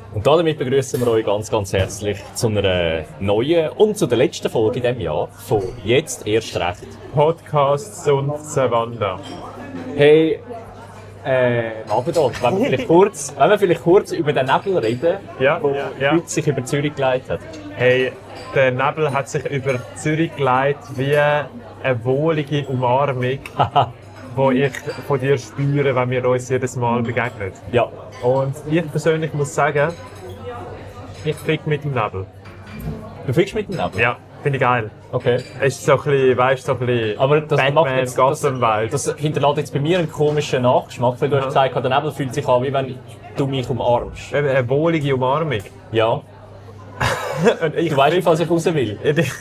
Und damit begrüßen wir euch ganz, ganz herzlich zu einer neuen und zu der letzten Folge in diesem Jahr von «Jetzt erst recht». Podcasts und Savanda. Hey, Abendon, wenn wir vielleicht kurz über den Nebel reden, Ja, der ja. heute sich über Zürich geleitet hat. Hey, der Nebel hat sich über Zürich geleitet wie eine wohlige Umarmung, die ich von dir spüre, wenn wir uns jedes Mal begegnen. Ja. Und ich persönlich muss sagen, ich fick mit dem Nebel. Du fickst mit dem Nebel? Ja, finde ich geil. Okay. Es ist so ein bisschen, weißt du, so ein bisschen Aber das macht Batman, jetzt, Gotham-Vibes. das hinterlässt jetzt bei mir einen komischen Nachgeschmack, weil du hast gesagt, der Nebel fühlt sich an, wie wenn du mich umarmst. Eine wohlige Umarmung. Ja. Und ich Du weißt nicht, was ich raus will.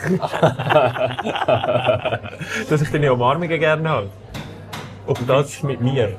dass ich deine Umarmungen gerne habe. Und das mit mir.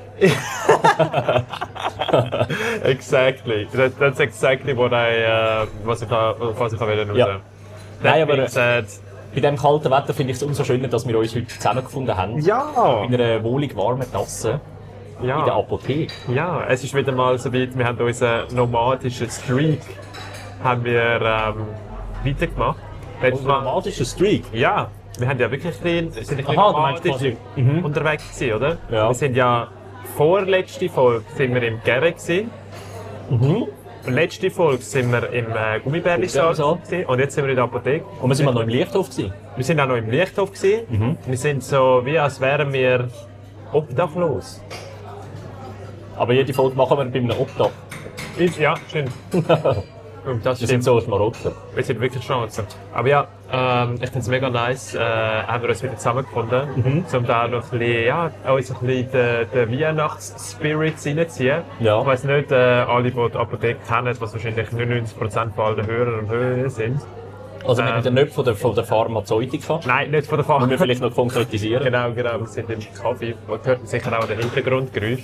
Exactly. That's exactly what was ich will. Ja. Nein, aber said, bei diesem kalten Wetter finde ich es umso schöner, dass wir uns heute zusammengefunden haben. ja, In einer wohlig warmen Tasse in der ja, Apotheke. ja. Es ist wieder mal so weit. Wir haben unseren nomadischen Streak weitergemacht. Letztes Unser Mal, nomadischer Streak. ja, wir haben ja wirklich sind ein bisschen Aha, du meinst nomadisch quasi- unterwegs gewesen, oder? Ja. Wir sind ja vorletzte Folge sind wir im Gerre gewesen. Letzte Folge sind wir im Gummibärli-Saal gewesen. Und jetzt sind wir in der Apotheke. Und wir sind mal noch im Lichthof gewesen. Wir sind auch noch im Lichthof gewesen. Wir sind so, wie als wären wir obdachlos. Aber jede Folge machen wir bei einem Obdach. Ja, stimmt. Und das Wir sind stimmt. so Schmarotzer. Wir sind wirklich Chancen. Aber ja, ich finde es mega nice, haben wir uns wieder zusammengefunden, um da noch ein bisschen, ja, uns ein bisschen den Weihnachtsspirit reinzuziehen. Ja. Ich weiss nicht, alle, die die Apotheke kennen, was wahrscheinlich 99% von allen Hörer und Hörerinnen sind. Also wir reden nicht von der Pharmazeutika. Nein, nicht von der Müssen wir Fahrt. vielleicht noch konkretisieren. Genau, wir sind im Kaffee. Man hört sicher auch den Hintergrundgeräusch.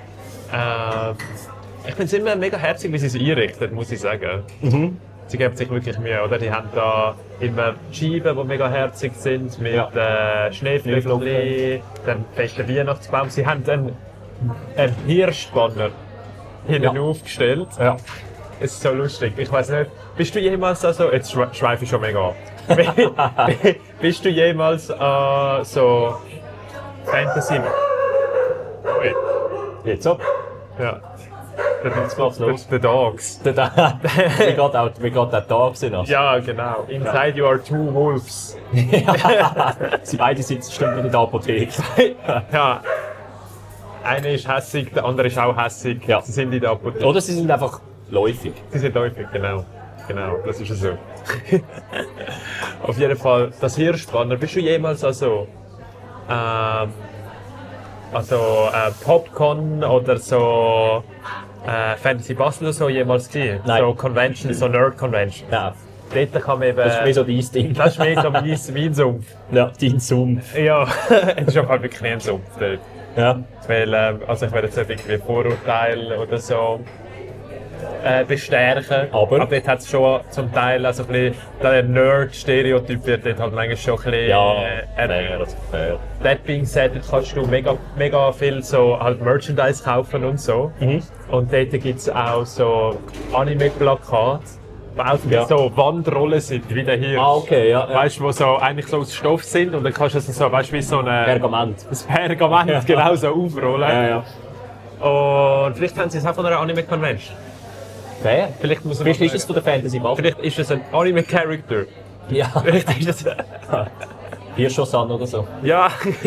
Ich finde es immer mega herzig, wie sie es einrichten, muss ich sagen. Sie geben sich wirklich Mühe, oder? Die haben da immer Scheiben, die mega herzig sind, mit Schneeflöckchen, dann festen Weihnachtsbaum. Sie haben einen Hirschspanner hinten aufgestellt. Ja. Es ist so lustig. Ich weiß nicht, bist du jemals so, jetzt schweife ich schon mega ab. Bist du jemals so Fantasy? Ui. Jetzt ab. Ja. Jetzt geht's los. The Dogs. Wie geht der Tag sein? Ja, genau. Inside you are two wolves. Sie beide sitzen stimmt in der Apotheke. Ja. Einer ist hässig, der andere ist auch hässig. Ja. Sie sind in der Apotheke. Oder sie sind einfach läufig. Sie sind häufig, genau. Genau, das ist so. Auf jeden Fall, das Hirschspanner, bist du jemals Popcorn oder so Fantasy Basel oder so jemals gesehen? Nein. So Convention, so Nerd Convention. Ja. Dort kann man eben... Das ist mehr so dein Ding. Das ist mehr so mein Sumpf. Ja, dein Zoom. Ja, es ist einfach wirklich ein Sumpf dort. Ja. Weil, also ich werde jetzt nicht irgendwie Vorurteile oder so bestärken. Aber dort hat es schon zum Teil also ein bisschen, der Nerd-Stereotyp wird dort halt manchmal schon ein bisschen Ja, fair. That being said, kannst du mega viel so halt Merchandise kaufen und so. Und dort gibt es auch so Anime-Plakate, die auch so Wandrollen sind, wie der hier. Ah, okay, ja. Weißt du, wo so eigentlich so aus Stoff sind und dann kannst du es so, weißt du, wie so eine... Pergament. Das Pergament genau so aufrollen. Ja. Und vielleicht haben sie es auch von einer Anime-Convention. Fair. Vielleicht muss Vielleicht ist es von der Fantasy Basel. Vielleicht ist es ein Anime-Character. Ja. Vielleicht ist es... Hirschosan oder so. Ja,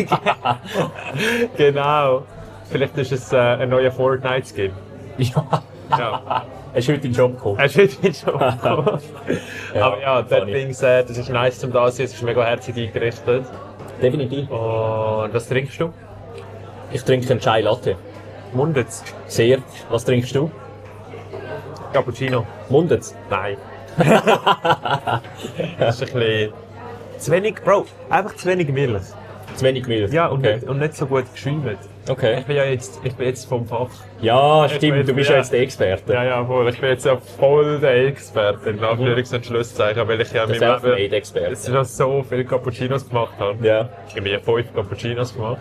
genau. Vielleicht ist es ein neuer Fortnite-Skin. Ja. Ja. Er ist heute in den Job gekommen. Hast du heute schon bekommen? Ja, Aber ja, that funny. being said, es ist nice zum da sein, es ist mega herzig eingerichtet. Definitiv. Und was trinkst du? Ich trinke einen Chai Latte. Mundet's? Sehr. Was trinkst du? Cappuccino? Mundet's? Nein. Das ist ein bisschen... Zu wenig, Bro, einfach zu wenig Milch. Zu wenig Milch? Ja, und, okay. und nicht so gut geschäumt. Okay. Ich bin jetzt vom Fach. Ja, stimmt. Du bist ja jetzt der Experte. Ja, voll. Ich bin jetzt ja voll der Experte, in Anführungs- und Schlusszeichen, weil ich ja Der mit Leben Selfmade-Experte. schon so viele Cappuccinos gemacht habe. Ja. Ich habe mir 5 Cappuccinos gemacht.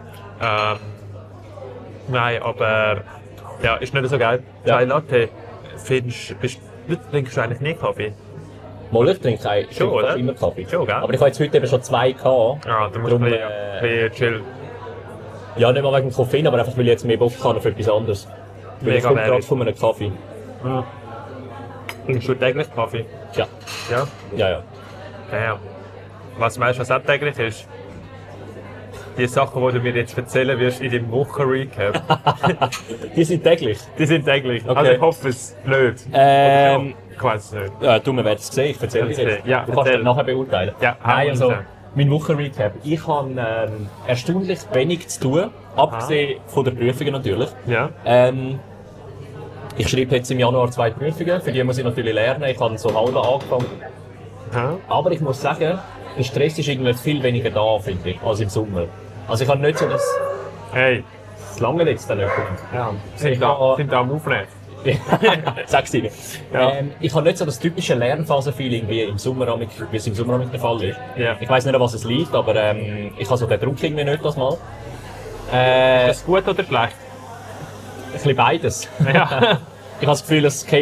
Nein, aber ja, ist nicht so geil. Ja. Chai Latte trinkst du eigentlich nie Kaffee? Mal, ich trinke Schon, oder? immer Kaffee. Schon, gell? Aber ich habe jetzt heute eben schon 2 gehabt. Ja, du musst Darum, ein bisschen chillen. Ja, nicht mal wegen dem Koffein, aber einfach weil ich jetzt mehr Bock habe auf etwas anderes. Weil ich Mega komme gerade während. von einem Kaffee. Trinkst du täglich Kaffee? Ja, Ja. ja. Ja. Was meinst du, was auch täglich ist? Die Sachen, die du mir jetzt erzählen wirst in deinem Wochenrecap, Die sind täglich. die sind täglich. Okay. Also ich hoffe es nicht. Ich weiß es nicht. Ja, du, wir werden es sehen, ich erzähle es jetzt. Ja, du kannst erzähl. es nachher beurteilen. Ja, Nein, also, raus. mein Wochenrecap. Ich habe erstaunlich wenig zu tun, abgesehen von den Prüfungen natürlich. Ja. Ich schreibe jetzt im Januar 2 Prüfungen, für die muss ich natürlich lernen. Ich habe so halb angefangen. Aha. Aber ich muss sagen, der Stress ist irgendwie viel weniger da, finde ich, als im Sommer. Also ich habe nicht so Hey. das lange jetzt dann nicht. Ja. Ich habe- Sind da am Aufnehmen? Sag's dir. Ja. Ich habe nicht so das typische Lernphasen-Feeling, wie es im Sommer der Fall ist. Ja. Ich weiss nicht, an was es liegt, aber ich habe so den Druck irgendwie nicht das Mal. Ist das gut oder schlecht? Ein bisschen beides. Ja. Ich habe das Gefühl,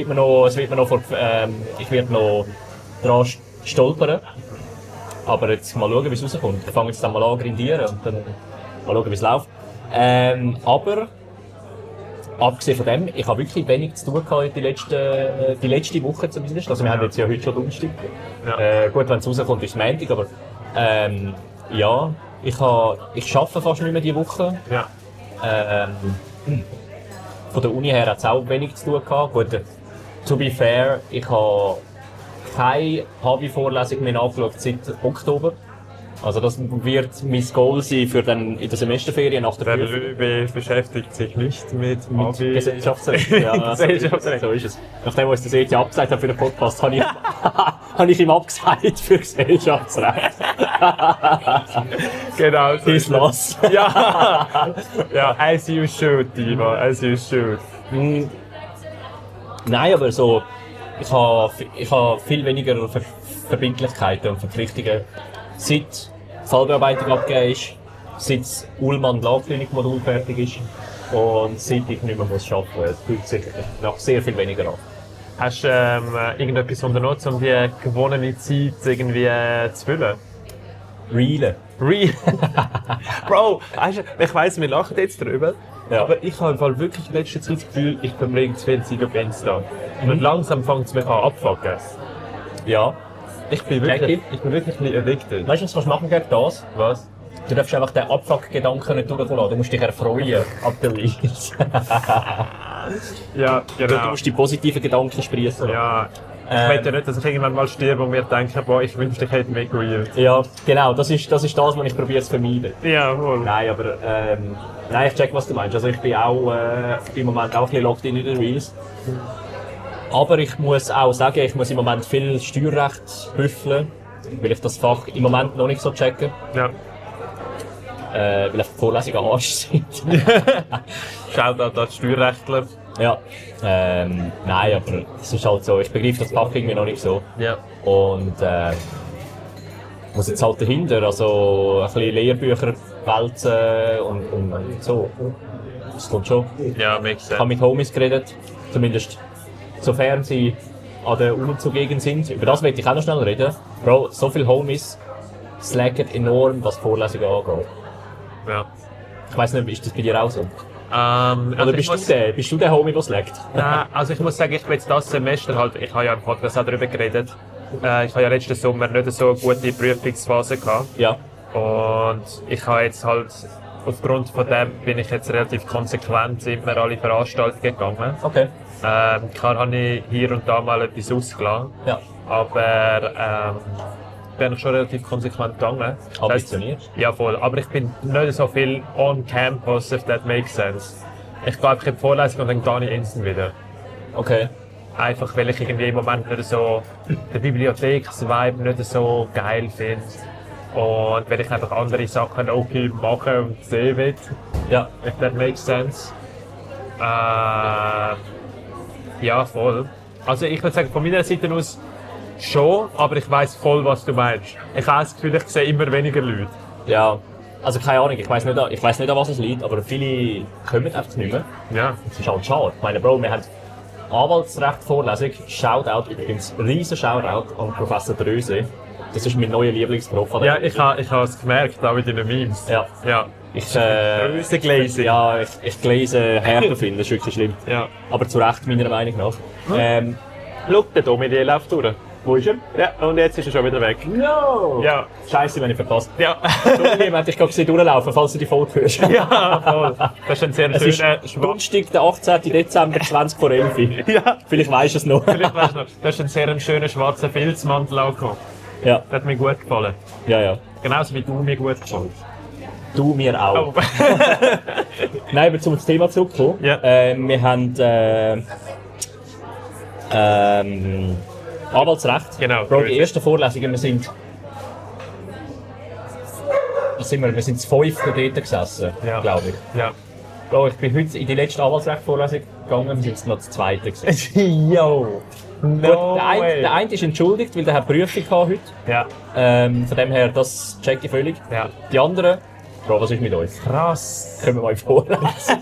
ich werde noch dran stolpern. Aber jetzt mal schauen, wie es rauskommt. Ich fange jetzt dann mal an grindieren und dann mal schauen, wie es läuft. Aber abgesehen von dem, ich habe wirklich wenig zu tun gehabt die letzte Woche zumindest. Also wir haben jetzt ja heute schon Donnerstag. Ja. Gut, wenn es rauskommt, ist es Montag, aber ja, ich arbeite fast nicht mehr diese Woche. Ja. Von der Uni her hat es auch wenig zu tun gehabt. Gut, to be fair, ich habe keine Hobby-Vorlesung mehr nachgeschaut seit Oktober. Also das wird mein Goal sein für dann in der Semesterferien nach der Der Prüfung. Löwe beschäftigt sich nicht mit Mit Hobby. Gesellschaftsrecht. Ja, Gesellschaftsrecht. So ist es. Nachdem, was der ETH abgesagt hat für den Podcast, habe ich ihm abgesagt für Gesellschaftsrecht. Genau. So His ist es. loss. Ja. Ja, as you should, Diva, as you should. Nein, aber so, ich habe viel weniger Verbindlichkeiten und Verpflichtungen, seit die Fallbearbeitung abgegeben ist, seit das Ullmann-Lagklinik-Modul fertig ist und seit ich nicht mehr arbeiten muss. Es fühlt sich nach sehr viel weniger an. Hast du irgendetwas unternommen, um die gewonnene Zeit irgendwie zu füllen? Realen. Bro, weißt du, ich weiss, wir lachen jetzt drüber, Ja. aber ich habe im Fall wirklich in letzter Zeit das Gefühl, ich verbringe zu viel Zeit auf Insta. Und langsam fängt es mich an abzufucken. Ja. Ich bin wirklich ein bisschen addicted. Weißt du, was du machen gegen das? Was? Du darfst einfach den Abfuck-Gedanken nicht durchkommen lassen. Du musst dich erfreuen ab der Reels. Ja, Du genau. musst die positiven Gedanken sprießen. Ja, ich möchte ja nicht, dass ich irgendwann mal sterbe und mir denke, boah, ich wünschte, ich hätte mehr gereelt. Ja, genau. Das ist das, was ich probiere zu vermeiden. Ja, wohl. Nein, aber nein, ich check, was du meinst. Also ich bin auch im Moment auch ein bisschen locked in den Reels. Aber ich muss auch sagen, ich muss im Moment viel Steuerrecht büffeln, weil ich das Fach im Moment noch nicht so checke. Ja. Weil einfach die Vorlesungen Arsch sind. Schaut an die Steuerrechtler. Ja. Nein, aber es ist halt so, ich begreife das Fach irgendwie noch nicht so. Ja. Und muss jetzt halt dahinter, also ein bisschen Lehrbücher wälzen und so. Das kommt schon. Ja, makes Ich habe sense. mit Homies geredet, zumindest sofern sie an der Uni zugegen sind. Über das möchte ich auch noch schnell reden. Bro, so viele Homies slacken enorm, was Vorlesungen angeht. Ja. Ich weiss nicht, ist das bei dir auch so? Also Oder ich bist du der Homie, der slackt? Nein, also ich muss sagen, ich bin jetzt das Semester halt, ich habe ja im Podcast auch darüber geredet, ich habe ja letzten Sommer nicht so eine gute Prüfungsphase gehabt. Ja. Und ich habe jetzt halt, aufgrund von dem bin ich jetzt relativ konsequent immer alle Veranstaltungen gegangen. Okay. Klar habe ich hier und da mal etwas ausgelassen, Ja. aber bin ich schon relativ konsequent gegangen. Das heisst, Ambitioniert. ja, voll. Aber ich bin nicht so viel on campus, if that makes sense. Ich gehe einfach in die Vorlesung und dann gehe ich instant wieder. Okay. Einfach weil ich irgendwie im Moment nicht so den Bibliotheks-Vibe nicht so geil finde. Und weil ich einfach andere Sachen okay machen und sehen will. Ja. If that makes sense. Ja, voll. Also ich würde sagen, von meiner Seite aus schon, aber ich weiss voll, was du meinst. Ich habe das Gefühl, ich sehe immer weniger Leute. Ja. Also keine Ahnung, ich weiss nicht, an was es liegt, aber viele kommen einfach nicht mehr. Ja. Das ist halt schade. Ich meine, Bro, wir haben Anwaltsrecht-Vorlesung, Shoutout übrigens, riesen Shoutout an Professor Dröse. Das ist mein neuer Lieblingsprof. Ja, ich habe es gemerkt, auch mit den Memes. Ja. Ja. Dröse gelesen. Ja, ich gelesen härter finde, das ist wirklich schlimm. Ja. Aber zu Recht, meiner Meinung nach. Schau, der Dominik läuft durch. Wo ist er? Ja, und jetzt ist er schon wieder weg. No! Ja. Scheiße, wenn ich verpasst. Ja. Jemand, ich glaube, sie durchlaufen, falls du die Folge hörst. Ja, voll. Das ist ein sehr schöner Donnerstag, der 18. Dezember, 20 vor 11 Uhr. Ja. Vielleicht weisst du es noch. Vielleicht weißt du noch. Das ist ein sehr schöner schwarzer Filzmantel angekommen. Ja. Das hat mir gut gefallen. Ja, ja. Genauso wie du mir gut gefallen. Du mir auch. Oh. Nein, aber zum Thema zurückkommen. Ja. Wir haben Anwaltsrecht. Genau. Bro, die ersten Vorlesungen, wir sind das fünfte dort gesessen, Ja. glaube ich. Ja. Bro, ich bin heute in die letzte Anwaltsrecht-Vorlesung gegangen, wir sind jetzt noch das zweite gewesen. Yo! Gut, der eine ist entschuldigt, weil der hat Prüfung gehabt heute. Ja. Von dem her, das check ich völlig. Ja. Die anderen, Bro, was ist mit uns? Krass. Können wir mal vorlesen.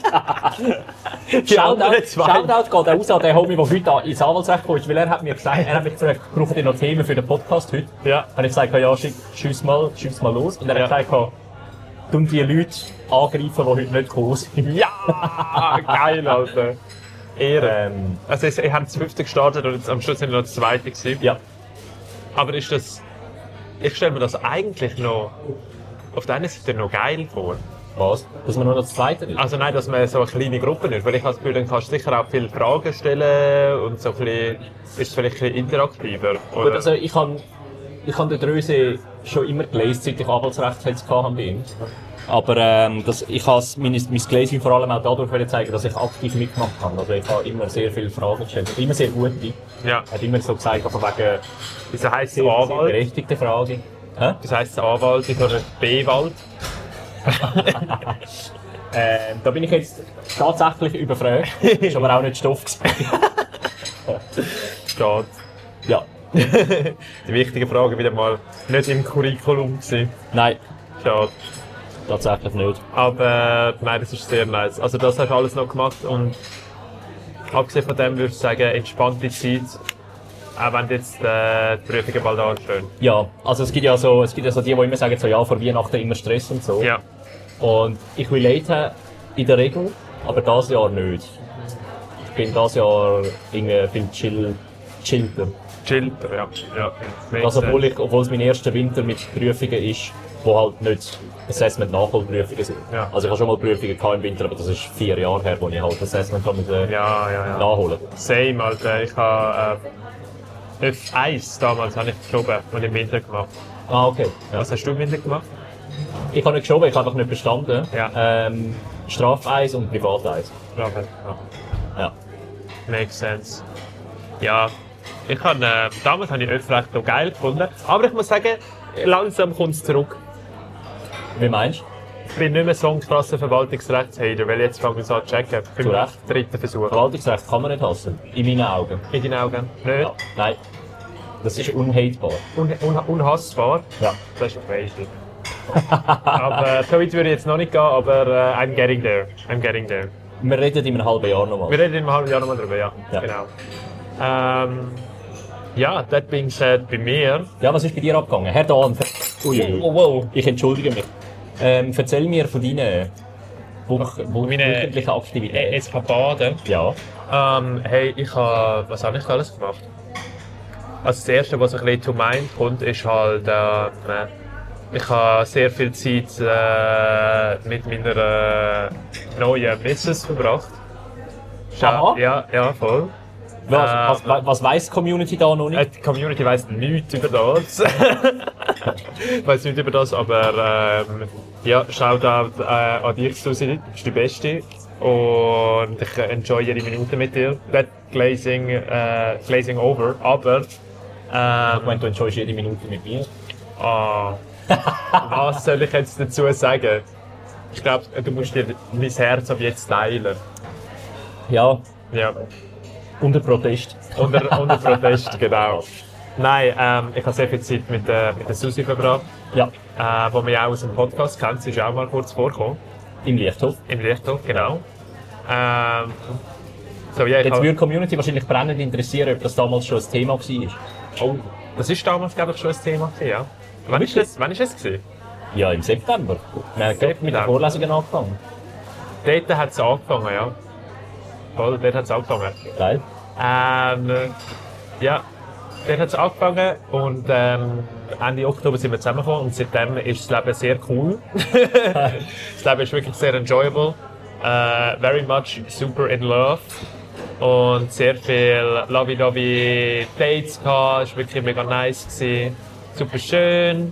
anderen zwei. Shoutout geht raus an den Homie, der heute ins Anwaltsrecht gekommen ist, weil er hat mir gesagt, er hat mich gefragt, braucht ihr noch Themen für den Podcast heute? Ja. Und ich gesagt, ja, schiess mal los. Und er hat gesagt, tun die Leute angreifen, die heute nicht gekommen sind. Ja! Geil, Alter. Ehre. Also, ihr habt das 5. gestartet und jetzt am Schluss sind wir noch das 2. gewesen. Ja. Aber ist das. Ich stelle mir das eigentlich noch auf der einen Seite noch geil vor. Was? Dass man nur noch das zweite ist? Also nein, dass man so eine kleine Gruppe ist. Weil ich habe das Gefühl, dann kannst du sicher auch viele Fragen stellen und so ein bisschen, ist es vielleicht ein bisschen interaktiver. Gut, also ich habe den Dröse schon immer gelesen, seit ich Anwaltsrecht hatte bei ihm. Aber ich habe mein Glazing vor allem auch dadurch zeigen, dass ich aktiv mitgemacht habe. Also ich habe immer sehr viele Fragen gestellt, immer sehr gute. Ja. Er hat immer so gesagt, also wegen Wieso heisst es sehr Anwalt? berechtigte Fragen. Hä? Das heisst Anwalt oder B-Wald? Da bin ich jetzt tatsächlich überfragt. Ist aber auch nicht Stoff gewesen. Steht. Ja. Die wichtige Frage wieder mal nicht im Curriculum gewesen. Nein, Schade. tatsächlich nicht. Aber nein, das ist sehr nice. Also das hast du alles noch gemacht und abgesehen von dem würde ich sagen, entspannte Zeit, auch wenn jetzt die Prüfungen bald anstehen. Ja, also es gibt ja so die immer sagen, so, ja, vor Weihnachten immer Stress und so. Ja. Und ich relate in der Regel, aber dieses Jahr nicht. Ich bin dieses Jahr irgendwie viel chillter. Chillter, ja. Also, obwohl es mein erster Winter mit Prüfungen ist, wo halt nicht Assessment-Nachholprüfungen sind. Ja. Also ich habe schon mal Prüfungen gehabt im Winter, aber das ist 4 Jahre her, wo ich halt Assessment Ja. nachholen. Same, Alter. Ich habe F1 damals habe ich geschoben und im Winter gemacht. Ah, okay. Ja. Was hast du im Winter gemacht? Ich habe nicht geschoben, ich habe einfach nicht bestanden. Ja. Strafe-Eis und Privat-Eis. Ja. Ja. Makes sense. Ja, ich habe damals habe ich Öffrecht noch geil gefunden. Aber ich muss sagen, langsam kommt es zurück. Wie meinst du? Ich bin nicht mehr so ein krasser Verwaltungsrechtshater, weil jetzt fange ich an zu checken. Zu Recht. Dritten Versuch. Verwaltungsrecht kann man nicht hassen. In meinen Augen. In deinen Augen? Nicht? Ja. Nein. Das ist unhatebar. Unhassbar? Ja. Das ist crazy. Aber so weit würde ich jetzt noch nicht gehen, aber I'm getting there. Wir reden in einem halben Jahr nochmal. Wir reden in einem halben Jahr nochmal drüber, ja. Ja. Genau. Ja, that being said, bei mir... Ja, was ist bei dir abgegangen? Herr Dahn, wow. Ich entschuldige mich. Erzähl mir von deinen wöchentlichen Aktivitäten. Eskapaden? Ja. Hey, was habe ich alles gemacht? Also das Erste, was ein bisschen to mind kommt, ist halt, ich habe sehr viel Zeit mit meiner neuen Missus verbracht. Aha. Ja, voll. Was weiss die Community da noch nicht? Die Community weiss nichts über das. Weiss nichts über das, aber ja, Shoutout an dich, Susi, du bist die Beste. Und ich enjoy jede Minute mit dir. That glazing over, aber... Ich meine, du enjoyst jede Minute mit mir. Was soll ich jetzt dazu sagen? Ich glaube, du musst dir mein Herz ab jetzt teilen. Ja, Ja. unter Protest. Unter Protest, genau. Nein, ich habe sehr viel Zeit mit der Susi verbracht, Ja, die mich auch aus dem Podcast kennt. Sie ist auch mal kurz vorgekommen. im Lichthof. Im Lichthof, genau. So, ja, Jetzt würde die Community wahrscheinlich brennend interessieren, ob das damals schon ein Thema war. oh, das ist damals, glaube ich, schon ein Thema gewesen, ja. Wann ist das gewesen? Ja, im September. Wir haben gerade mit den Vorlesungen angefangen. Dort hat es angefangen, ja. Voll, dort hat es angefangen. Geil. Ja, dort hat es angefangen und Ende Oktober sind wir zusammengekommen und seitdem ist das Leben sehr cool. Das Leben ist wirklich sehr enjoyable. Very much super in love. Und sehr viel lovey-dovey Dates gehabt. Es war wirklich mega nice gewesen. Super schön.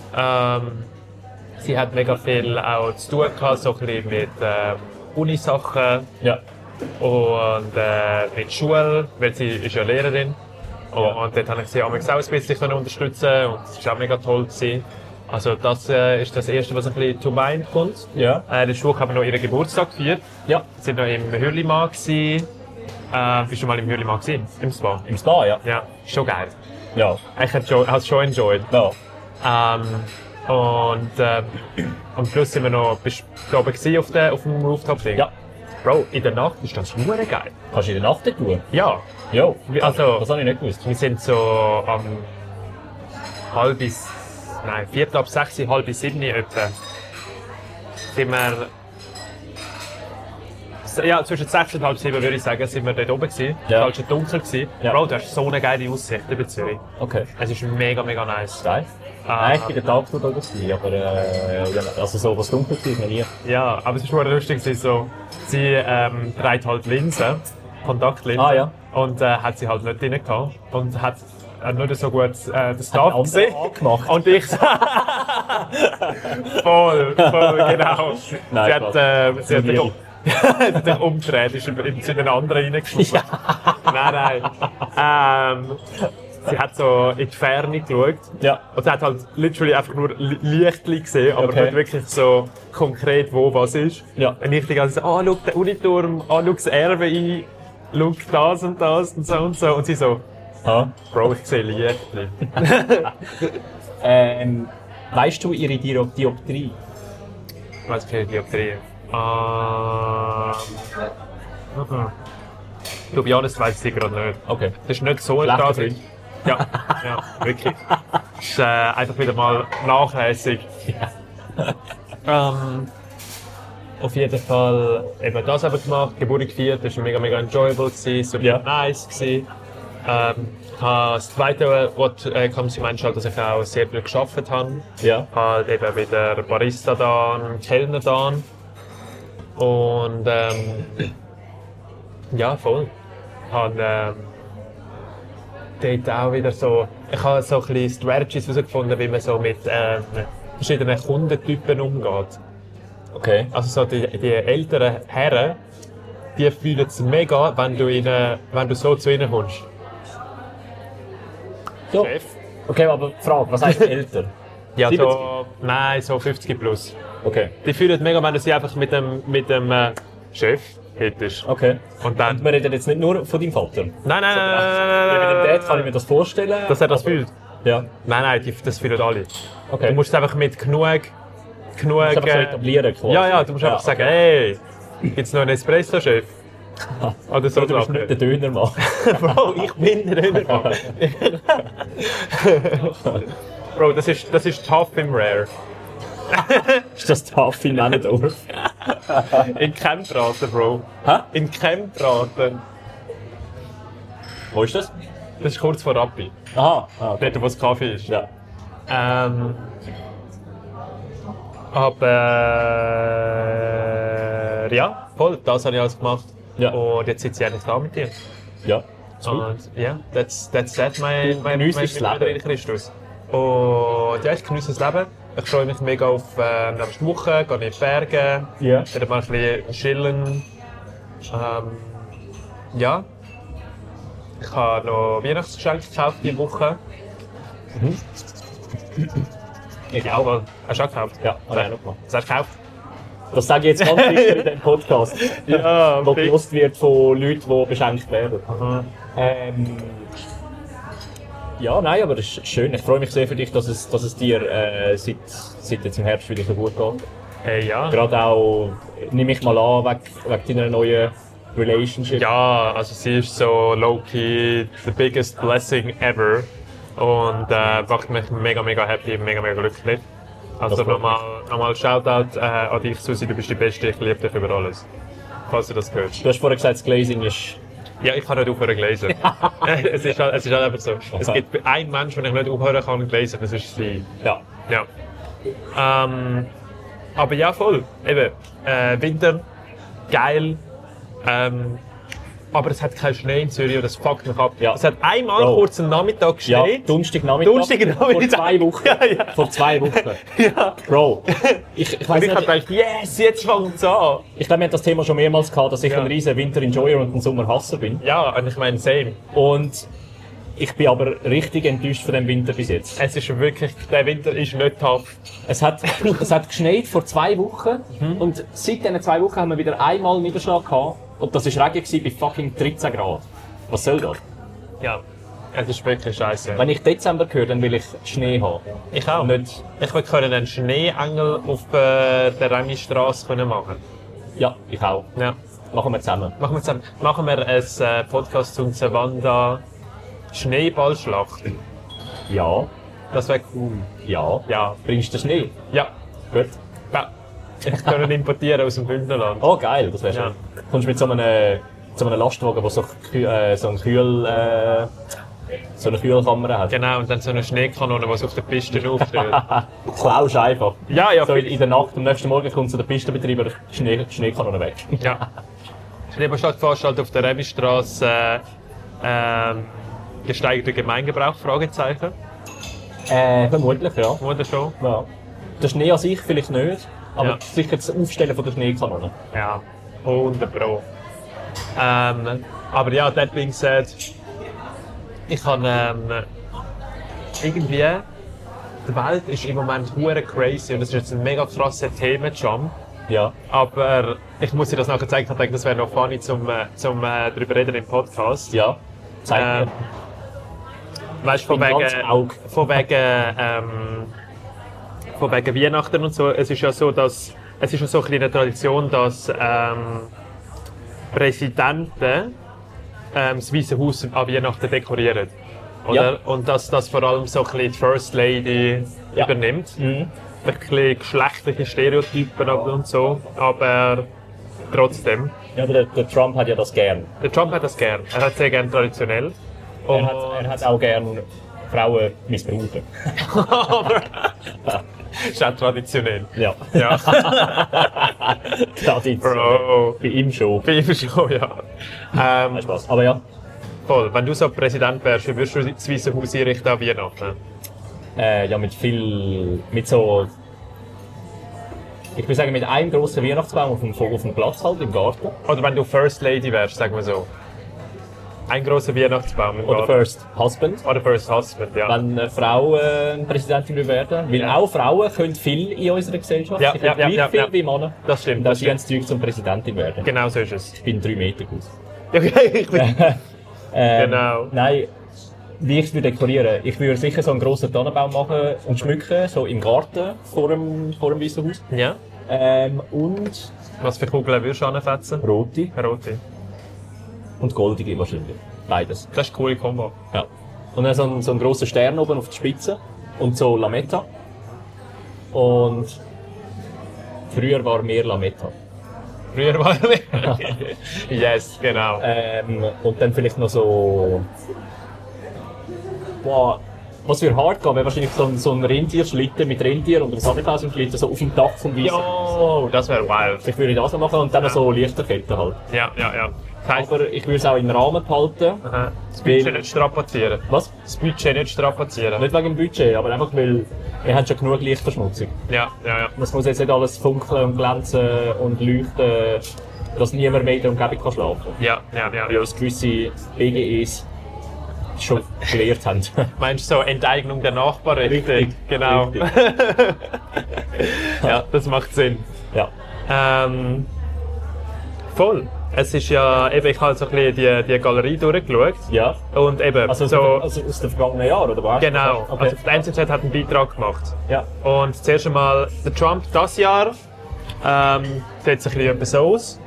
Sie hat mega viel auch zu tun gehabt, so ein bisschen mit Unisachen. Ja. Und mit Schule, weil sie ist ja Lehrerin. Und dort habe ich sie auch ein bisschen unterstützen und das war auch mega toll gewesen. Also das ist das Erste, was ein bisschen to mind kommt. Ja. In der Schule haben wir noch ihren Geburtstag gefeiert. Ja. Wir sind noch im Hürlimann gewesen. Bist du mal im Hürlimann gewesen? Im Spa? Im Spa, ja. Ja, schon geil. Ja. Ich habe es schon enjoyed. Ja. Und plus sind wir noch da oben gewesen auf dem Rooftop-Ding. Ja. Bro, in der Nacht ist das super geil. Kannst du in der Nacht dort tun? Ja. Ja. Also, das habe ich nicht gewusst. wir sind so am Viertel ab 6, halb bis 7 etwa. Sind wir, ja, zwischen 6 und halb 7 würde ich sagen, sind wir dort oben gewesen. Ja. Es war schon dunkel gewesen. Ja. Bro, du hast so eine geile Aussicht über Zürich. Okay. Es ist mega, mega nice. Geil. Nein, ich bin den Tag dort oben gewesen, aber also so was dunkel war, noch nie. Ja, aber es war lustig, so, sie trägt halt Linsen, Kontaktlinsen. Ah, ja. Und hat sie halt nicht drin gehabt. Und hat nicht so gut den Staff gesehen. Angemacht. Und ich voll, genau. Nein, sie hat sich umgedreht, ist in den anderen reingeschoben. Ja. Nein. Sie hat so in die Ferne geschaut. Ja. Und sie hat halt literally einfach nur Lichtli gesehen, aber Okay. nicht wirklich so konkret, wo was ist. Ja. Und ich die ganze Zeit, schau den Uniturm, schau das RWI, schau das und das und so und so. Und sie so, Ah. Bro, ich sehe Lichtli. Weißt du ihre Dioptrie? Was für Dioptrien? To be honest, weiss ich gerade nicht. Okay. Das ist nicht so Schlechter krass. Freund. Ja, wirklich. Das ist einfach wieder mal nachlässig. Auf jeden Fall eben das haben wir gemacht, Geburt gefeiert, das war mega, mega enjoyable, super Ja. nice gewesen. Das Zweite, was kommt, ich meine, ist halt, dass ich auch sehr viel gearbeitet habe. Ja. Halt eben wieder Barista da, Kellner da. Und ja, voll. Habe dort auch wieder so, ich habe so ein bisschen Strategies herausgefunden, wie man so mit verschiedenen Kundentypen umgeht. Okay. Also so die älteren Herren, die fühlen es mega, wenn du so zu ihnen kommst. So. Chef? Okay, aber Frage, was heisst älter? Ja, 70? nein, so 50 plus. Okay. Die fühlen mega, wenn du sie einfach mit dem Chef hättest. Okay. Und dann... Und wir reden jetzt nicht nur von deinem Vater. Nein. Mit dem Dad kann ich mir das vorstellen. Dass er das fühlt? Ja. Nein, das fühlen alle. Okay. Du musst es einfach mit genug... Du musst einfach so etablieren quasi. Ja, du musst einfach sagen, hey, gibt's noch einen Espresso-Chef? Oder so. Du musst nicht den Döner machen. Bro, ich bin der Dönermann. Bro, das ist tough im Rare. Ist das tough in Männendorf? In Kempraten, Bro. Hä? In Kempraten. Wo ist das? Das ist kurz vor Rappi. Aha. Ah, okay. Dort, wo das Kaffee ist. Ja. Aber ja, voll, das habe ich alles gemacht. Ja. Und jetzt sitze ich eigentlich da mit dir. Ja. Und ja, that's that, mein geniessest das Leben. Christus. Und ja, ich genieße das Leben. Ich freue mich mega auf nächste Woche, gehe in die Berge, Ja. wieder mal ein bisschen chillen. Ja. Ich habe noch Weihnachtsgeschenke gekauft diese Woche. Ich auch. Hast du auch gekauft? Ja, habe ich auch noch gemacht. Was hast du gekauft? Das sage ich jetzt ganz sicher in diesem Podcast. Ja, Wo fix. genutzt wird von Leuten, die beschenkt werden. Ja, nein, aber das ist schön. Ich freue mich sehr für dich, dass es dir seit jetzt im Herbst wieder so gut geht. Hey, ja. Gerade auch, nehme ich mal an, wegen deiner neuen Relationship? Ja, also sie ist so low-key the biggest blessing ever und macht mich mega, mega happy, mega, mega glücklich. Also nochmal Shoutout an dich, Susi, du bist die Beste, ich liebe dich über alles. Falls du das hörst. Du hast vorher gesagt, das Glazing ist... Ja, ich kann nicht aufhören zu lesen. Es ist halt einfach so. Okay. Es gibt einen Menschen, den ich nicht aufhören kann zu lesen, das ist sie. Ja. Aber ja, voll. Eben, Winter, geil. Aber es hat keinen Schnee in Zürich und das fuckt mich ab. Ja. Es hat einmal kurz einen Nachmittag geschneit. Ja, Donnerstagnachmittag. Vor 2 Wochen. Ja. Vor 2 Wochen. Ja. Bro, ich weiss Und ich nicht... hab gedacht, yes, jetzt fängt es an. Ich glaube, wir hatten das Thema schon mehrmals gehabt, dass ich ein riesen Winter-Enjoyer und ein Sommer-Hasser bin. Ja, und ich meine, same. Und ich bin aber richtig enttäuscht von dem Winter bis jetzt. Es ist wirklich, der Winter ist nicht tough. Es hat geschneit vor 2 Wochen und seit diesen 2 Wochen haben wir wieder einmal Niederschlag gehabt. Und das war Regen bei fucking 13 Grad. Was soll das? Ja, es ist wirklich scheiße. Wenn ich Dezember höre, dann will ich Schnee haben. Ich auch. Nicht... Ich will einen Schneeengel auf der Remi-Strasse machen. Ja, ich auch. Ja. Machen wir zusammen. Machen wir einen Podcast zum Zawanda Schneeballschlacht. Ja. Das wäre cool. Ja. Ja. Bringst du den Schnee? Ja. Gut. Ja. Ich kann ihn importieren aus dem Bündnerland. Oh, geil, das wäre schön. Ja. Kommst du mit so einem Lastwagen, der so eine Kühlkammer hat? Genau, und dann so eine Schneekanone, die auf der Piste aufsteht. Klaust einfach. Ja. So in der Nacht, am nächsten Morgen kommt so der Pistenbetreiber Schneekanone weg. Ja. Schneeballschlacht veranstaltet auf der Remi-Strasse gesteigerter Gemeingebrauch? Fragezeichen. Vermutlich, ja. Oder schon? Ja. Der Schnee an sich vielleicht nicht, aber Ja. sicher das Aufstellen von der Schneekanone. Ja, 100%. Aber ja, that being said, ich habe irgendwie, die Welt ist im Moment hure crazy und es ist jetzt ein mega krasser Themenjump. Ja. Aber ich muss dir das nachher zeigen, ich denke, das wäre noch funny zum darüber reden im Podcast. Ja. Zeig mir. Weißt du, von wegen Weihnachten und so, es ist ja so, dass es ist ja so eine kleine Tradition, dass Präsidenten das Weiße Haus an Weihnachten dekorieren. Oder? Ja. Und dass das vor allem so ein bisschen die First Lady übernimmt. Mhm. Ein bisschen geschlechtliche Stereotypen und so, aber trotzdem. Ja, der Trump hat ja das gern. Der Trump hat das gern. Er hat sehr gern traditionell. Er hat auch gern Frauen missbrauchen. Ist auch traditionell. Ja. Ja. Tradition. Bro. Bei ihm schon. Bei ihm schon, ja. Nein, Spaß. Aber ja. Voll. Wenn du so Präsident wärst, wie würdest du das Weiße Haus einrichten an Weihnachten? Ja, mit so... Ich würde sagen, mit einem grossen Weihnachtsbaum auf dem Platz halt, im Garten. Oder wenn du First Lady wärst, sagen wir so. Ein grosser Weihnachtsbaum im Oder Garten. First Husband. Oder First Husband, ja. Wenn eine Frau Präsidentin werden will. Weil auch Frauen können viel in unserer Gesellschaft. Ja, Sie können gleich viel wie Männer. Das stimmt. Und Das die haben das Zeug zum Präsidentin werden. Genau so ist es. Ich bin 3 Meter groß. Okay, ich bin... Genau. Nein, wie ich es dekorieren. Ich würde sicher so einen grossen Tannenbaum machen und schmücken, so im Garten vor dem Weißen Haus. Ja. Und Was für Kugeln würdest du anfetzen? rote Rote. und goldige wahrscheinlich. Beides. Das ist eine coole Kombo. Ja. Und dann so einen grossen Stern oben auf der Spitze und so Lametta. Und früher war mehr Lametta. Früher war er Yes, genau. Und dann vielleicht noch so... Boah, was für hart gehen, wäre wahrscheinlich so ein Rentierschlitten mit Rentier und einem Sammelhausenschlitten so auf dem Dach vom Weißen. Jo, das wäre wild. Ich würde das noch machen und dann noch so Lichterketten halt. Ja. Das heisst, Aber ich würde es auch im Rahmen behalten. das Budget nicht strapazieren. Was? Das Budget nicht strapazieren. Nicht wegen dem Budget, aber einfach weil wir haben schon genug Lichtverschmutzung. Ja. Es muss jetzt nicht alles funkeln und glänzen und leuchten, dass niemand mehr in der Umgebung kann schlafen kann. Ja. Weil uns gewisse BGEs schon gelehrt haben. Meinst du so Enteignung der Nachbarn? Richtig. Genau. Richtig. Ja, das macht Sinn. Ja. Voll. Es ist ja, eben, ich habe so ein bisschen die Galerie durchgeschaut. Ja. Und eben, Also aus dem vergangenen Jahr, oder was? genau. Okay. Also die NZZ hat einen Beitrag gemacht. Ja. Und zuerst einmal, der Trump dieses Jahr sieht sich ein bisschen so aus.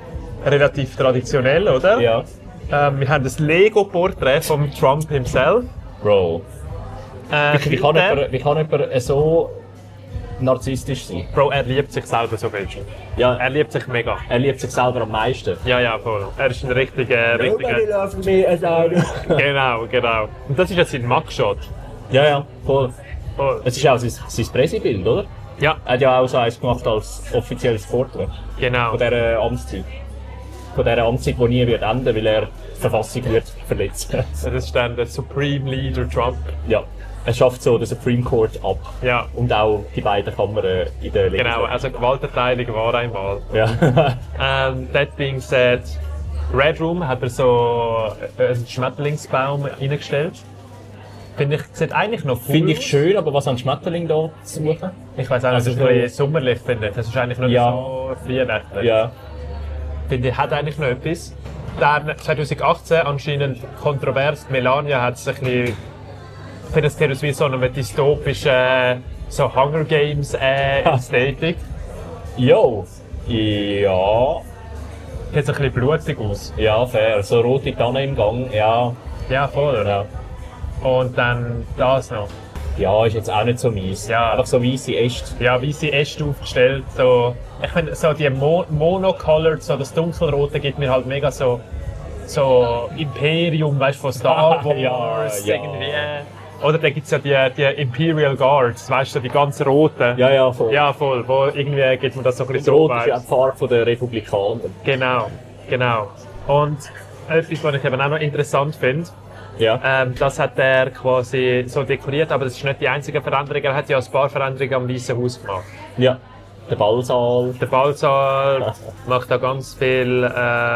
relativ traditionell, oder? Ja. Wir haben das Lego-Porträt von Trump himself. Bro. Wie kann jemand so narzisstisch sein? Bro, er liebt sich selber so viel. Ja, Er liebt sich mega. er liebt sich selber am meisten. Ja, voll. Er ist ein richtiger... loves me as I do. Genau. Und das ist jetzt sein Mugshot. Ja, voll. Voll. Es ist auch sein Pressebild, oder? Ja, Er hat ja auch so eins gemacht als offizielles Porträt genau. von dieser Amtszeit. Von dieser Amtszeit, die nie wird enden, weil er die Verfassung wird verletzen. Das ist dann der Supreme Leader Trump. Ja, er schafft so den Supreme Court ab. Ja, Und auch die beiden Kammern in der genau. Also Gewaltenteilung war einmal. Ja. That being said, Red Room hat er so einen Schmetterlingsbaum reingestellt. Finde ich, sieht eigentlich noch cool Finde ich aus. schön, aber was an Schmetterling da zu suchen? Ich weiß auch nicht, Also das ist ein bisschen sommerlich, finde ich. Das ist eigentlich noch Ja. so weihnachtlich. Ja. Finde ich, hat eigentlich noch etwas. Dann 2018 anscheinend kontrovers. Melania hat sich ein bisschen, ich finde es sieht aus wie so eine dystopische so Hunger Games Ästhetik. Jo. Ja. Sieht so ein bisschen blutig aus. Ja, fair. So rote Tanne im Gang, ja. Ja, voll. Ja. Und dann das noch. Ja, ist jetzt auch nicht so mies. Ja. Einfach so weisse Äste. Ja, wie sie Äste aufgestellt. So, ich finde, so die Monocolored, so das Dunkelrote gibt mir halt mega so Imperium, weißt du, von Star Wars. Ja. Irgendwie. Oder da gibt es ja die Imperial Guards, weißt du, die ganz roten. Ja, voll. Ja, voll. Wo irgendwie geht man das so ein bisschen Rot so ist ja weit. die Farbe der Republikaner. Genau. Und etwas, was ich eben auch noch interessant finde, Ja. das hat er quasi so dekoriert, aber das ist nicht die einzige Veränderung. Er hat ja ein paar Veränderungen am Weißen Haus gemacht. Ja. Der Ballsaal. Der Ballsaal macht da ganz viel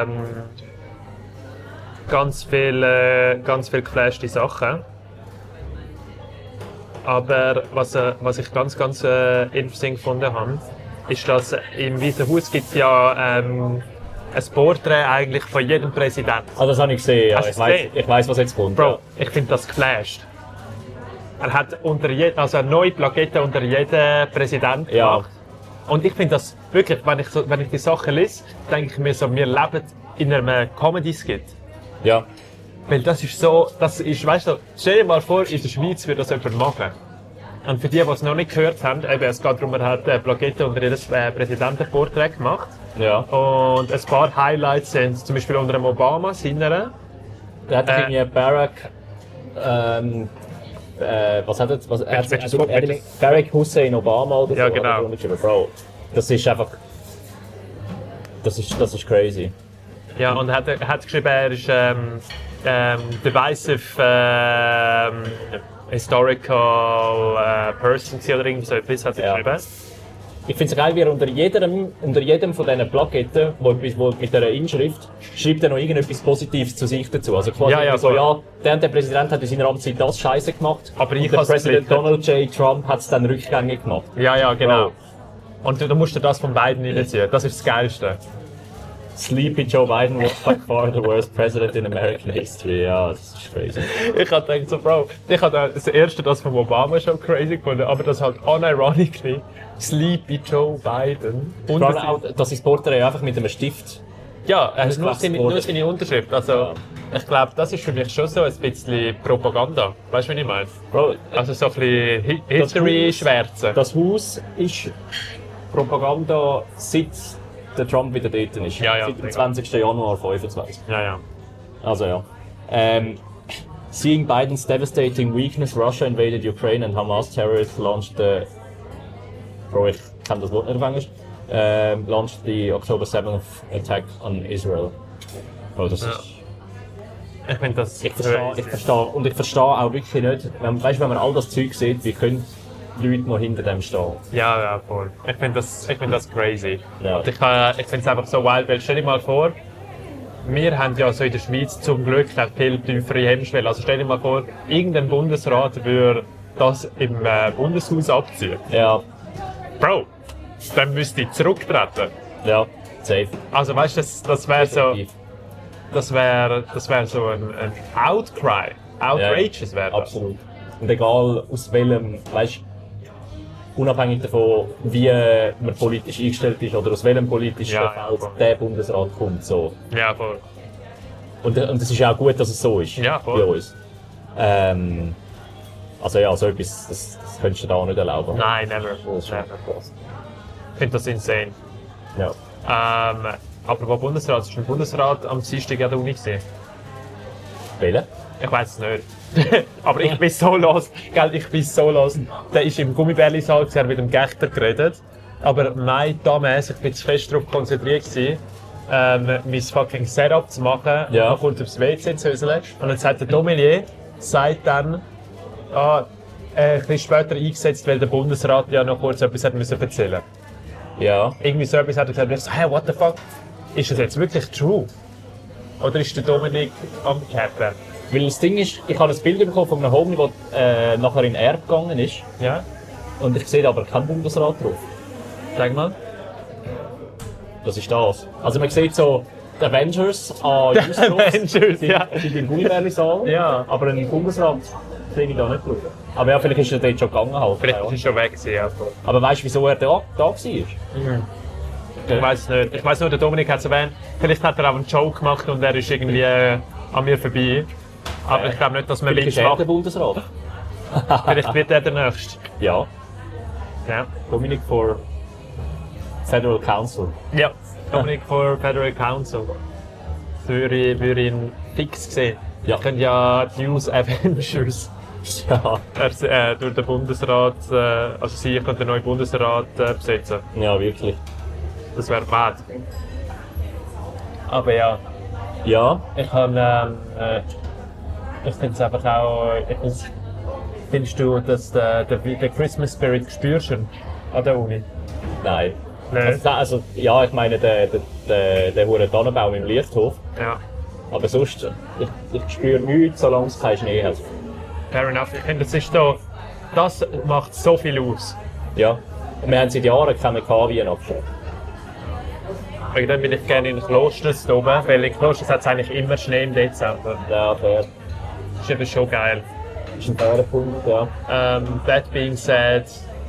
geflashte Sachen. Aber was ich ganz interessant gefunden habe, ist, dass im Weißen Haus gibt es ja ein Porträt eigentlich von jedem Präsidenten. Ah, das habe ich gesehen. Ja. Hast du gesehen? Ich weiss, was jetzt kommt. Bro, ich finde das geflasht. Er hat eine neue Plakette unter jedem Präsidenten Ja. gemacht. Und ich finde das wirklich, wenn ich die Sachen lese, denke ich mir so, wir leben in einem Comedy-Skit. Ja. Weil weißt du, stell dir mal vor, in der Schweiz würde das jemand machen. Und für die es noch nicht gehört haben, eben, es geht darum, er hat Plakette unter jedes Präsidentenporträt gemacht. Ja. Und ein paar Highlights sind zum Beispiel unter dem Obama, seiner. Der hat irgendwie Barack. Was hat er? Barack Hussein Obama oder so. Ja, genau. Hat er geschrieben. Bro, das ist einfach. Das ist crazy. Ja, und er hat geschrieben, er ist divisive historical person oder irgend so etwas hat er Ja. geschrieben. Ich finde es geil, wie er unter jedem von diesen Plaketten, wo mit dieser Inschrift, schreibt er noch irgendetwas Positives zu sich dazu. Also quasi Ja, so, voll. ja, der Präsident hat in seiner Amtszeit das Scheiße gemacht, Aber und ich der hab's Präsident gelitten. Donald J. Trump hat es dann rückgängig gemacht. Ja, genau. Bro. Und du musst dir das von beiden reinziehen. Das ist das Geilste. Sleepy Joe Biden was by far the worst president in American history. Ja, das ist crazy. Ich hab gedacht so, Bro, ich hab das erste, das von Obama schon crazy gefunden, aber das halt unironically Sleepy Joe Biden. Und Vor allem auch, dass das Porträt einfach mit einem Stift. ja, er hat nur Ausgewechselt nur wurde. seine Unterschrift. Also, ich glaube, das ist für mich schon so ein bisschen Propaganda. Weißt du, was ich meine? Bro, Also so ein bisschen History-Schwärzen. das Haus ist Propaganda, seit der Trump wieder dort ist. Ja, Seit dem mega. 20. Januar 25. Ja. Also ja. Seeing Biden's devastating weakness, Russia invaded Ukraine and Hamas terrorists launched the... Bro, ich kann das Wort nicht auf Englisch. Launched the October 7th attack on Israel. Bro, das ist... Ich finde das Ich verstehe auch wirklich nicht, weißt du, wenn man all das Zeug sieht, wie können Leute noch hinter dem stehen? Ja, voll. Ich finde das crazy. Ja. Und ich finde es einfach so wild, weil stell dir mal vor, wir haben ja so in der Schweiz zum Glück eine viel tiefere Hemmschwelle. Also stell dir mal vor, irgendein Bundesrat würde das im Bundeshaus abziehen. Ja, Bro, dann müsste ich zurücktreten. ja, safe. Also weißt du, das wäre so, Definitiv. das wär so ein Outcry. Outrageous wäre das. Absolut. Und egal aus welchem, weißt unabhängig davon, wie man politisch eingestellt ist oder aus welchem politischen Feld der Bundesrat kommt. So. Ja, voll. Und es ist ja auch gut, dass es so ist bei uns. Also ja, so etwas, das könntest du da auch nicht erlauben. Nein, never. Ich finde das insane. Ja. Apropos Bundesrat, ist ein Bundesrat am Dienstag an der Uni gesehen? Welcher? Ich weiß es nicht. Aber ich bin so los. Gell, ich bin so los. Der ist im Gummibärli-Saal, er hat mit dem Gächter geredet. Aber nein, damals, ich bin zu fest darauf konzentriert gewesen, mein fucking Setup zu machen. Ja. Und kurz aufs WC zu höseln. Und dann sagt der Domelier, sagt dann, ein bisschen später eingesetzt, weil der Bundesrat ja noch kurz etwas hat müssen erzählen. Ja. Irgendwie so etwas hat er gesagt, ich so, hey, what the fuck? Ist das jetzt wirklich true? Oder ist der Dominik am Cappen? Weil das Ding ist, ich habe ein Bild bekommen von einem Homie, der nachher in Erb gegangen ist. Ja? Und ich sehe aber keinen Bundesrat drauf. Sag mal. Das ist das. Also man sieht so die Avengers an Die Avengers, ja. Die sind im Gummibärli-Saal. Ja. Aber einen Bundesrat sehe ich da nicht drauf. Aber ja, vielleicht ist er dort schon gegangen halt. Vielleicht ist er schon weg gewesen, ja. Aber weißt du, wieso er da war? Ich weiß es nicht. Ich weiß nur, der Dominik hat es erwähnt. Vielleicht hat er auch einen Joke gemacht und er ist irgendwie an mir vorbei. Aber ich glaube nicht, dass man Vielleicht ist er der Bundesrat. Vielleicht wird er der Nächste. Ja. Ja. Dominik for Federal Council. Ja. Dominik for Federal Council. Würde ich ihn fix sehen. Ja. Ich könnte ja die News Avengers Ja. durch den Bundesrat, also sie könnte den neuen Bundesrat besetzen. Ja, wirklich. Das wäre bad. Aber ja. Ja. Ich habe, ich finde es einfach auch, findest du, dass der Christmas Spirit spürst schon an der Uni? Nein. Nein. Also, ja, ich meine, der hure Tannenbaum im Lichthof. Ja. Aber sonst, ich spüre nichts, solange es keinen Schnee hat. Fair enough. Ich finde, das macht so viel aus. Ja. Und wir haben seit Jahren keine Weihnachten. Wegen dem bin ich gerne in Klosters oben, weil in Klosters hat es eigentlich immer Schnee im Dezember. Ja, fair. Das ist eben schon geil. Das ist ein fairer Punkt, ja. That being said,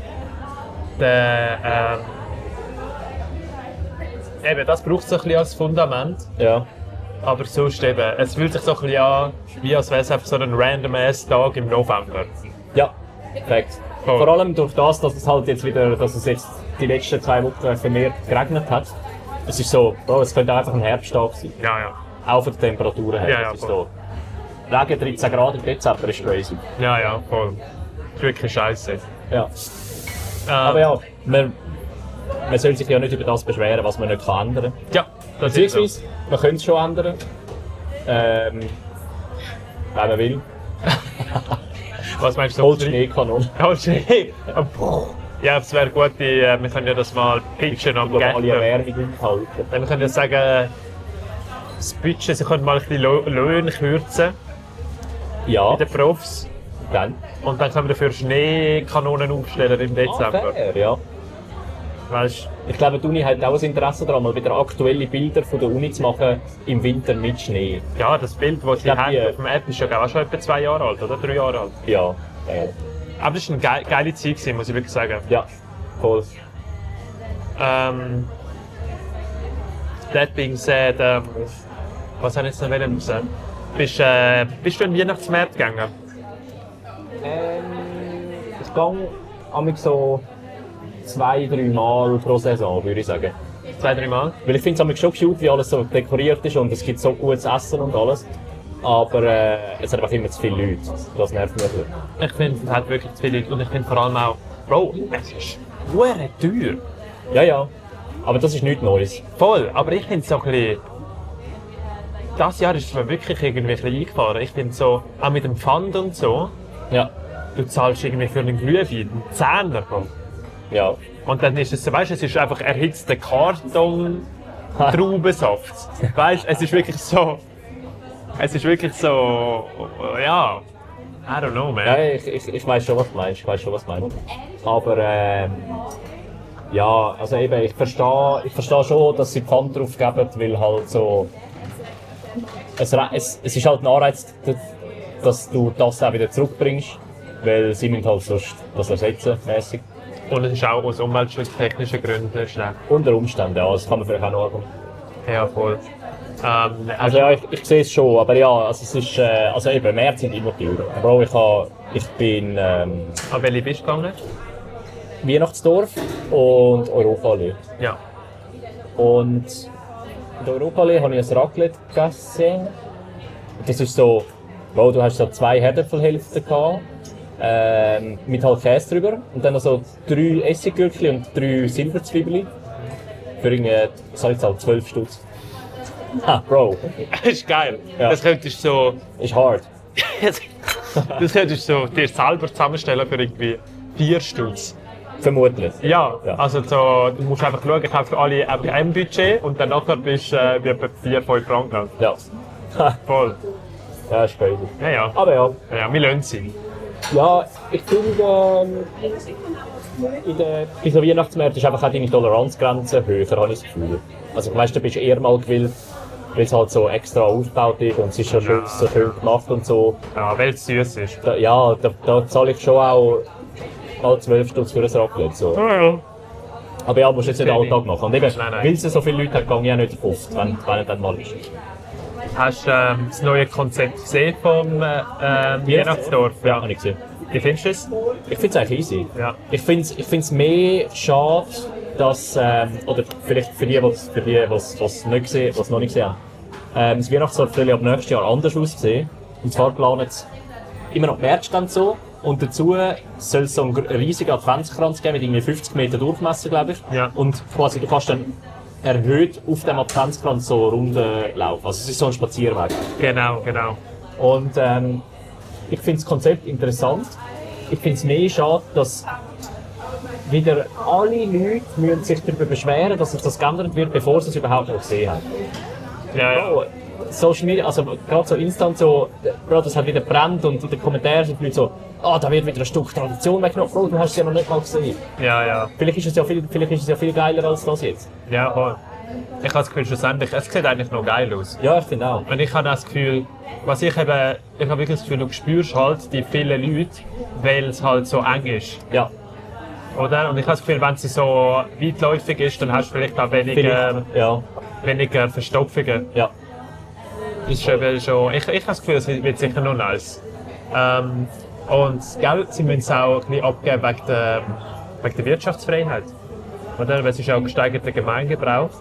eben, das braucht es ein bisschen als Fundament. Ja. Aber sonst eben, es fühlt sich so ein bisschen an, wie als wäre es einfach so ein random-ass-Tag im November. Ja, perfekt. Cool. Vor allem durch das, dass es halt jetzt wieder, dass es jetzt die letzten 2 Wochen vermehrt geregnet hat. Es ist so, Bro, es könnte einfach ein Herbsttag sein. Ja, ja. Auch von den Temperaturen her. Ja, ja, Das ist so. Regen 13 Grad im Dezember ist crazy. Ja, ja, voll. Das ist wirklich scheiße. Ja. Aber ja, man soll sich ja nicht über das beschweren, was man nicht ändern kann. Ja, das ist so. Beziehungsweise, man könnte es schon ändern. Wenn man will. Was meinst du? Holt Schneekanone. Oh, Schnee! Ja, es wäre gut, wir können ja das mal pitchen am Globale Gärtner. Erwärmung halten. Wir können ja sagen, das Budget, sie können mal ein bisschen Löhne kürzen Ja, bei den Profs. dann. Und dann können wir dafür Schneekanonen aufstellen im Dezember. Fair, ja. Weißt Ich glaube, die Uni hat auch ein Interesse daran, mal wieder aktuelle Bilder von der Uni zu machen im Winter mit Schnee. du, ja, das Bild, das sie glaub, haben die- auf dem App, ist ja auch schon etwa 2 Jahre alt oder 3 Jahre alt. Ja, Aber das war eine geile Zeit, gewesen, muss ich wirklich sagen. ja, voll. That being said, was habe ich jetzt noch raus? Bist du in den Weihnachtsmarkt gegangen? Ich gehe so 2-3 Mal pro Saison, würde ich sagen. 2-3 Mal? Weil ich finde es schon cute, wie alles so dekoriert ist und es gibt so gutes Essen und alles. Aber es hat einfach immer zu viele Leute. Das nervt mich ein bisschen. Ich finde, es hat wirklich zu viele Leute und ich finde vor allem auch, Bro, es ist verdammt teuer. Ja, ja. Aber das ist nichts Neues. Voll, aber ich finde es so ein bisschen... Das Jahr ist es mir wirklich irgendwie ein bisschen eingefahren. Ich finde so, auch mit dem Pfand und so, Ja. du zahlst irgendwie für einen Glühwein einen Zehner. Bro. Ja. Und dann ist es so, weißt du, es ist einfach erhitzter Karton Traubensaft. Weißt du, es ist wirklich so, ja, I don't know, man. Ja, ich weiß schon, was du meinst. Aber ja, also eben, ich verstehe schon, dass sie Pfand drauf geben, weil halt so... Es ist halt ein Anreiz, dass du das auch wieder zurückbringst, weil sie müssen halt sonst das ersetzen, mäßig. Und es ist auch aus umweltschutztechnischen Gründen schlecht. Unter Umständen, ja, das kann man vielleicht auch noch argumentieren. Ja, voll. Also ja, ich sehe es schon, aber ja, also es ist, also eben, Märkte sind immer teurer. Bro, ich bin An welche bist du gegangen? Weihnachtsdorf und Europaallee. Ja. Und in der Europaallee habe ich ein Raclette gegessen. Das ist so, Bro, du hast so 2 Herdäpfelhälften gehabt, mit halt Käse drüber und dann noch so 3 Essiggürkchen und 3 Silberzwiebeln. Für irgendwie, sag ich jetzt halt 12 Stutz. Ha, Bro. Das ist geil. Ja. Das könntest du so... Ist hard. Das könntest du so dir selber zusammenstellen für irgendwie 4 Stutz. Vermutlich. Ja, Ja. also so, du musst einfach schauen, ich habe für alle ein Budget und dann nachher bist du bei etwa 4-5 Franken. Ja. Ha, Voll. ja, ist crazy. Ja, ja. Aber ja. Ja, wir lassen sie. Ja, ich finde, bei so Weihnachtsmärkten ist einfach auch deine Toleranzgrenze höher, habe ich das Gefühl. Also, weißt du, bist eher mal gewillt, weil es halt so extra aufgebaut ist und es ist so schön gemacht und so. Ja, weil es süß ist. Da zahle ich schon auch mal 12 Stutz für ein Raclette. So. Ja. Aber ja, musst du jetzt nicht Alltag machen. Und eben, Nein. weil es so viele Leute hat, gehe ich auch nicht oft, wenn er dann mal ist. Hast du das neue Konzept gesehen vom Weihnachtsdorf? Ja, habe ich gesehen. Wie findest du es? Ich finde es eigentlich easy. Ja. Ich find's mehr schade, dass, oder vielleicht für die, was noch nicht gesehen haben, das Weihnachtsdorf soll ja ab nächstes Jahr anders aussehen. Und zwar planen sie immer noch Märzstände so. Und dazu soll es so einen riesigen Adventskranz geben mit irgendwie 50 Meter Durchmesser, glaube ich. Ja. Und quasi, du kannst dann erhöht auf dem Adventskranz so Runden laufen. Also es ist so ein Spazierweg. Genau. Und ich finde das Konzept interessant. Ich finde es mehr schade, dass wieder alle Leute müssen sich darüber beschweren, dass es das geändert wird, bevor sie es überhaupt noch gesehen haben. Ja. Oh, Social Media, also gerade so instant so, Bro, das hat wieder brennt und in den Kommentaren sind die Leute so, da wird wieder ein Stück Tradition weggenommen, Bro, du hast es ja noch nicht mal gesehen. Ja. Vielleicht ist es ja viel geiler als das jetzt. Ja, voll. Ich habe das Gefühl, schlussendlich, es sieht eigentlich noch geil aus. Ja, ich finde auch. Und ich habe das Gefühl, ich habe wirklich das Gefühl, du spürst halt die vielen Leute, weil es halt so eng ist. Ja. Oder? Und ich habe das Gefühl, wenn sie so weitläufig ist, dann hast du vielleicht auch weniger Verstopfungen. Ja. Das ist schon, ich habe das Gefühl, es wird sicher noch nice. Und gell, sie müssen es auch ein bisschen abgeben wegen der Wirtschaftsfreiheit. Oder? Weil es ist auch gesteigerter Gemeingebrauch.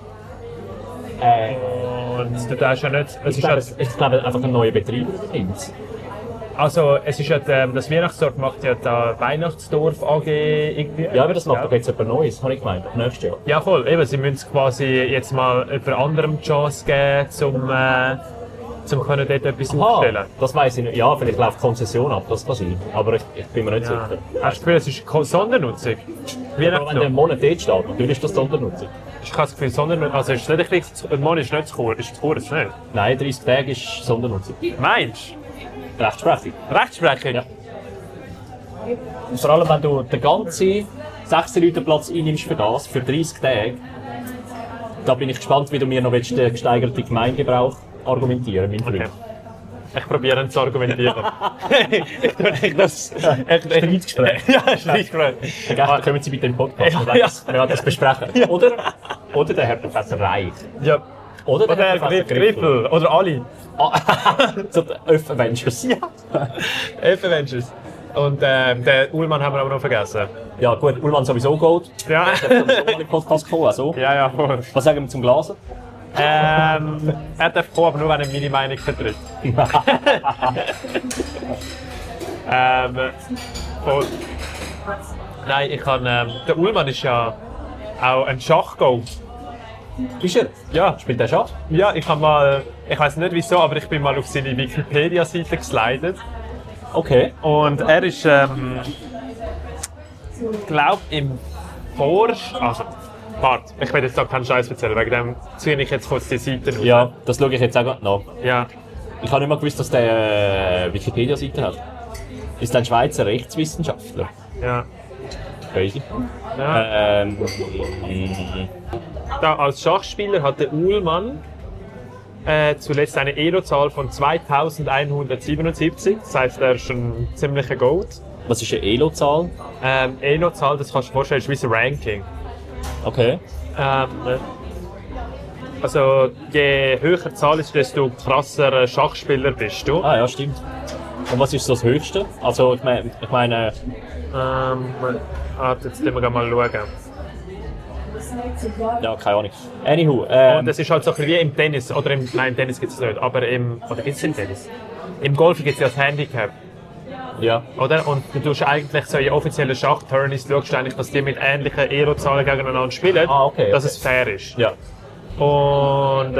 Und du darfst ja nicht... Ich glaube, einfach ein neuer Betrieb übernimmt. Also, es ist ja, das Weihnachtsdorf macht ja der Weihnachtsdorf AG irgendwie. Ja, aber das macht doch jetzt etwas Neues, habe ich gemeint, ab nächstes Jahr. Ja, voll. Eben, sie müssen quasi jetzt mal jemand anderem die Chance geben, um können dort etwas aufstellen. Das weiss ich nicht. Ja, vielleicht läuft die Konzession ab, das kann sein. Aber ich bin mir nicht Ja. sicher. Hast du das Gefühl, es ist Sondernutzung? Aber wenn der Weihnachtsdorf. Monat dort steht, natürlich ist das Sondernutzung. Ich habe das Gefühl, Sondernutzung. Also, ist es nicht richtig, ein Monat ist nicht zu kurz. Ist zu kurz, nicht? Nein, 30 Tage ist Sondernutzung. Meinst Rechtsprechung. du? Rechtsprechung? Ja. Und vor allem, wenn du den ganzen 6-Leute-Platz einnimmst für 30 Tage, da bin ich gespannt, wie du mir noch den gesteigerten Gemeingebrauch argumentieren willst, mein Freund. Ich probiere ihn zu argumentieren. Streitgespräch. Ja, Streitgespräch. Dann kommen Sie mit dem Podcast, Ja, wir werden das besprechen. Oder der Herr Professor Reich. Ja. Oder der Oder Herr Professor Griffel. Oder alle. So die Earth Avengers. Ja. Elf Avengers. Und den Ullmann haben wir aber noch vergessen. Ja gut, Ullmann sowieso gut. Ja. Der hat sowieso mal im Podcast gekommen, also. Ja, voll. Was sagen wir zum Glasen? Er darf kommen, aber nur wenn er meine Meinung vertritt. Voll. Nein, ich kann. Der Ullmann ist ja auch ein Schachgott. Ist er? Ja. Spielt der Schach? Ja, ich weiß nicht wieso, aber ich bin mal auf seine Wikipedia-Seite geslidet. Okay. Und er ist, glaube im also, warte, ich will jetzt da keinen Scheiß erzählen, wegen dem ziehe ich jetzt kurz die Seite raus. Ja, das schaue ich jetzt auch gerade nach. Ja. Ich habe nicht mal gewusst, dass der Wikipedia-Seite hat. Ist ein Schweizer Rechtswissenschaftler. Ja. Crazy. Ja. Da, als Schachspieler hatte Uhlmann zuletzt eine Elo-Zahl von 2177, das heißt, er ist ein ziemlicher Goat. Was ist eine Elo-Zahl? Elo-Zahl, das kannst du dir vorstellen, ist wie ein Ranking. Okay. Also je höher die Zahl ist, desto krasser Schachspieler bist du. Ah ja, stimmt. Und was ist so das Höchste? Also ich meine Jetzt müssen wir mal schauen. ja, keine Ahnung. Anywho, Und das ist halt so ein bisschen wie im Tennis, oder nein, im Tennis gibt es nicht, aber oder gibt es im Tennis? Im Golf gibt es ja das Handicap, ja. oder? Und du tust eigentlich so in offiziellen Schachtourneys, schaust du eigentlich, dass die mit ähnlichen Elo-Zahlen gegeneinander spielen, Okay, dass es fair ist. Ja. Und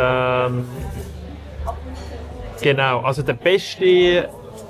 genau, also der beste.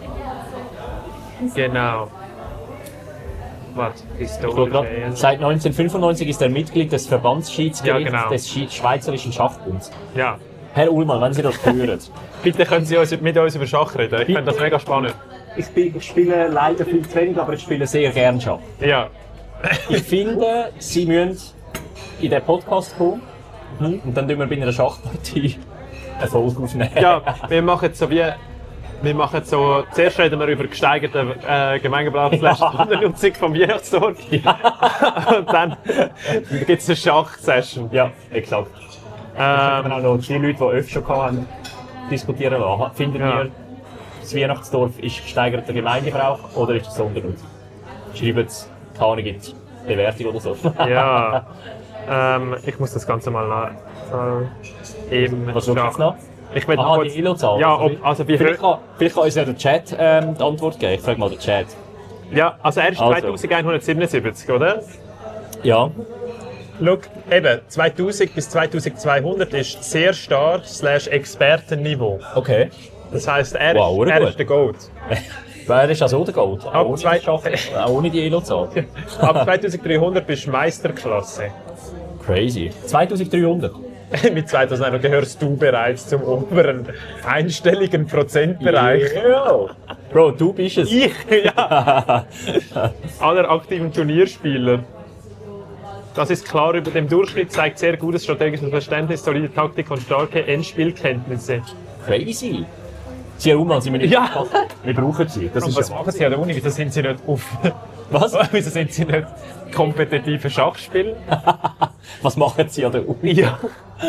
Genau. Was? Seit 1995 ist er Mitglied des Verbandsschiedsgerichts Ja, genau. des Schweizerischen Schachbunds. Ja. Herr Ullmann, wenn Sie das hören. Bitte können Sie mit uns über Schach reden. Ich finde das mega spannend. Ich spiele leider viel zu wenig, aber ich spiele sehr gern Schach. Ja. Ich finde, Sie müssen in den Podcast kommen und dann tun wir bei einer Schachpartie eine Folge aufnehmen. Ja, wir machen so, zuerst reden wir über gesteigerte Gemeingebrauchsleistungsnutzung vom Weihnachtsdorf. Ja. Und dann gibt es eine Schachsession. Ja, exakt. Dann können wir auch noch die Leute, die öfter schon hatten, diskutieren lassen. Findet ihr, das Weihnachtsdorf ist gesteigerter Gemeingebrauch oder ist es Sondernutzung? Schreibt es, keine Ahnung, gibt Bewertung oder so. Ja. Ich muss das Ganze mal eben Was schaust du jetzt noch? Ich will Aha, die Elo-Zahl. Ja, also wie vielleicht kann uns ja der Chat die Antwort geben. Ich frage mal den Chat. Ja, also er ist 2177, oder? Ja. Schau, eben, 2000 bis 2200 ist sehr stark /Expertenniveau. Okay. Das heisst, er Wow, ist der Goat. Wer ist also der Gold? Ab Auch ohne die Elo-Zahl. Ab 2300 bist du Meisterklasse. Crazy. 2300? Mit 2000 gehörst du bereits zum oberen einstelligen Prozentbereich. Yeah. Bro, du bist es. Ich, ja. Aller aktiven Turnierspieler. Das ist klar über dem Durchschnitt, zeigt sehr gutes strategisches Verständnis, solide Taktik und starke Endspielkenntnisse. Crazy. Sie Ullmann, sind wir nicht Ja. Wir brauchen sie. Das Und ist was ja machen sie an der Uni? Wieso sind sie nicht auf... Was? Wieso sind sie nicht kompetitive Schachspieler? Was machen sie an der Uni? Ja.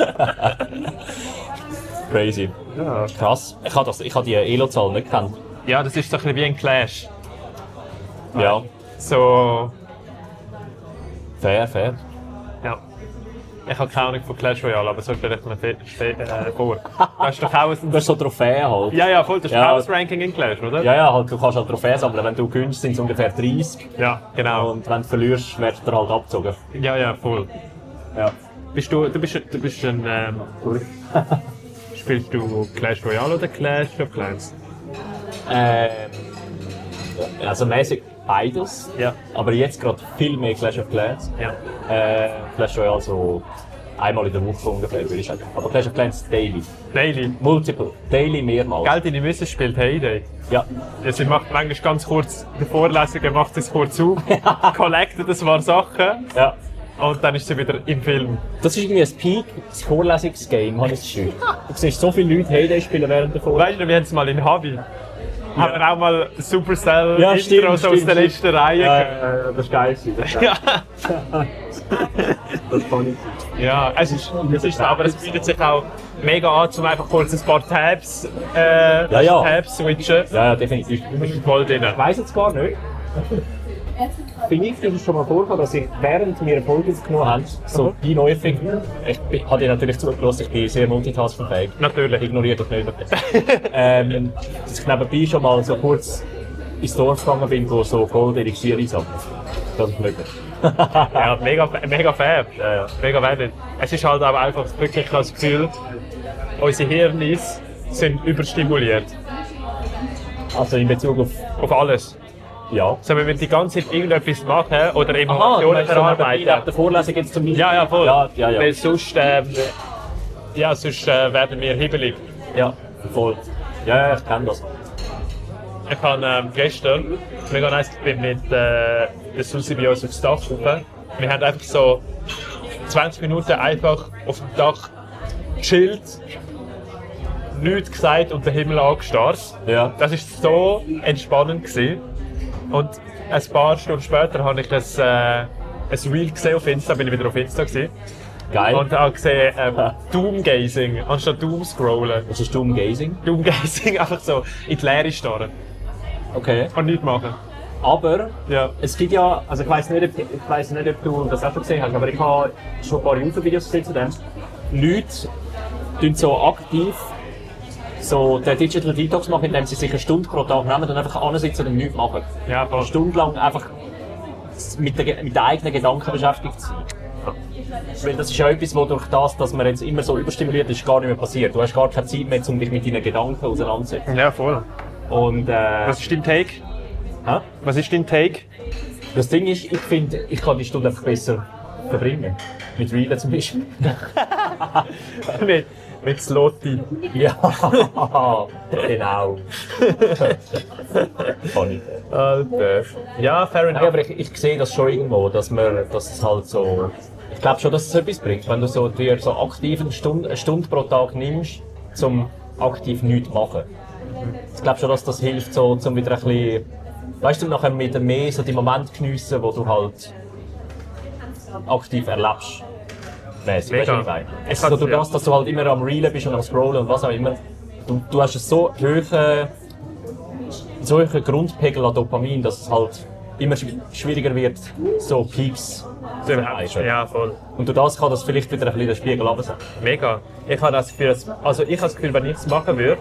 Crazy. Ja. Krass. Ich habe die Elo-Zahl nicht gekannt. Ja, das ist so ein bisschen wie ein Clash. Ja. So... Fair. Ja. Ich habe keine Ahnung von Clash Royale, aber so stelle ich mir vor. Das ist doch auch Du hast so Trophäen halt. Ja, voll. Das ist Ja. auch das Ranking in Clash, oder? Ja, halt, du kannst halt Trophäen sammeln. Wenn du gewinnst, sind es ungefähr 30. Ja, genau. Und wenn du verlierst, wird er halt abgezogen. Ja, voll. Ja. Du bist ein... Spielst du Clash Royale oder Clash of Clans? Also mäßig beides. Ja. Aber jetzt gerade viel mehr Clash of Clans. Ja. Clash Royale so einmal in der Woche ungefähr, würde ich sagen. Aber Clash of Clans daily. Daily. Multiple. Daily mehrmals. Geld in die Messe spielt Heyday. Ja. Ja, sie macht manchmal ganz kurz, die Vorlesungen macht sie es kurz auf, collectet ein paar Sachen Ja. und dann ist sie wieder im Film. Das ist irgendwie ein Peak, das Vorlesungsgame, habe ich das Gefühl. Du siehst so viele Leute Heyday spielen während der Vorlesung. Weißt du, wir haben es mal in Havi. Haben wir auch mal Supercell Ja, stimmt, Intros aus der letzten Reihe gehört. das ist geil. Ja. Das kann ich. Ja, es ist so, aber es bietet sich auch mega an, um einfach kurz ein paar Tabs, ja. Tabs switchen. Ja, definitiv. Ich bin voll drin. Ich weiss jetzt gar nicht. Vielleicht ist es schon mal vorgekommen, dass ich, während wir eine Folge aufgenommen haben, so die neue Figur. Ich habe dir natürlich zugelassen, ich bin sehr multitaskingfähig. Natürlich. Ignoriert das nicht. Dass ich nebenbei schon mal so kurz ins Dorf gegangen bin, wo so Gold Elixier einsammelt. Das ist möglich. Ja, mega fair. Ja. Mega fair. Es ist halt aber einfach wirklich das Gefühl, unsere Hirne sind überstimuliert. Also in Bezug Auf alles. ja. So, wenn wir die ganze Zeit irgendetwas machen oder Aha, Informationen so nach verarbeiten. der Vorlesung jetzt zum Beispiel. Ja, voll. Ja. Weil sonst, sonst werden wir hibbelig. Ja, voll. Ja, ich kenne das. Ich habe gestern, mega nice, ich bin mit der Susi bei uns aufs Dach rauf. Wir haben einfach so 20 Minuten einfach auf dem Dach gechillt, nichts gesagt und den Himmel angestarrt. Ja. Das war so entspannend gewesen. Und ein paar Stunden später habe ich ein Reel gesehen auf Insta, bin ich wieder auf Insta gewesen. Geil. Und habe gesehen, Doomgazing, anstatt Doomscrollen. Was ist Doomgazing? Doomgazing, einfach so in die Leere starren. Okay. Und nichts machen. Aber Ja. es gibt ja, also ich weiss nicht, ob du das auch schon gesehen hast, aber ich habe schon ein paar YouTube-Videos gesehen zu dem. Leute tun so aktiv so den Digital Detox machen, indem sie sich eine Stunde pro Tag nehmen und einfach ansitzen und nichts machen. Ja, Eine Stunde lang einfach mit den eigenen Gedanken beschäftigt sein. Weil das ist ja etwas, wo durch das, dass man jetzt immer so überstimuliert ist, gar nicht mehr passiert. Du hast gar keine Zeit mehr, um dich mit deinen Gedanken auseinanderzusetzen. Ja, voll. Und, Was ist dein Take? hä? Was ist dein Take? Das Ding ist, ich finde, ich kann die Stunde einfach besser verbringen. Mit Reelen zum Beispiel. mit Slotti. Ja, genau. Funny. Alter. Ja, fair Nein, enough. aber ich sehe das schon irgendwo, dass es halt so... Ich glaube schon, dass es etwas bringt, wenn du so dir so aktiv eine Stunde pro Tag nimmst, um aktiv nichts zu machen. Ich glaube schon, dass das hilft, so, um wieder ein bisschen... Weißt du, nachher wieder mehr so die Momente geniessen, wo du halt aktiv erlebst. Mäßig, weißt du, was ich meine? Es ist so durch das, dass du halt immer am Reelen bist und am Scrollen und was auch immer. Du hast so hohen Grundpegel an Dopamin, dass es halt immer schwieriger wird, so Peaks zu erreichen. Ja, voll. Und durch das kann das vielleicht wieder ein bisschen den Spiegel runtersetzen. Mega. Ich habe das Gefühl, wenn ich es machen würde,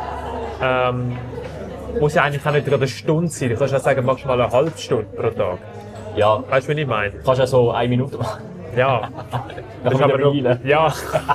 muss ja eigentlich auch nicht gerade eine Stunde sein. Du kannst ja sagen, maximal eine halbe Stunde pro Tag. Ja, Weißt du, was ich meine? du kannst ja so 1 Minute machen. Ja. Dann Das ist kann aber man nur, reelen. ja.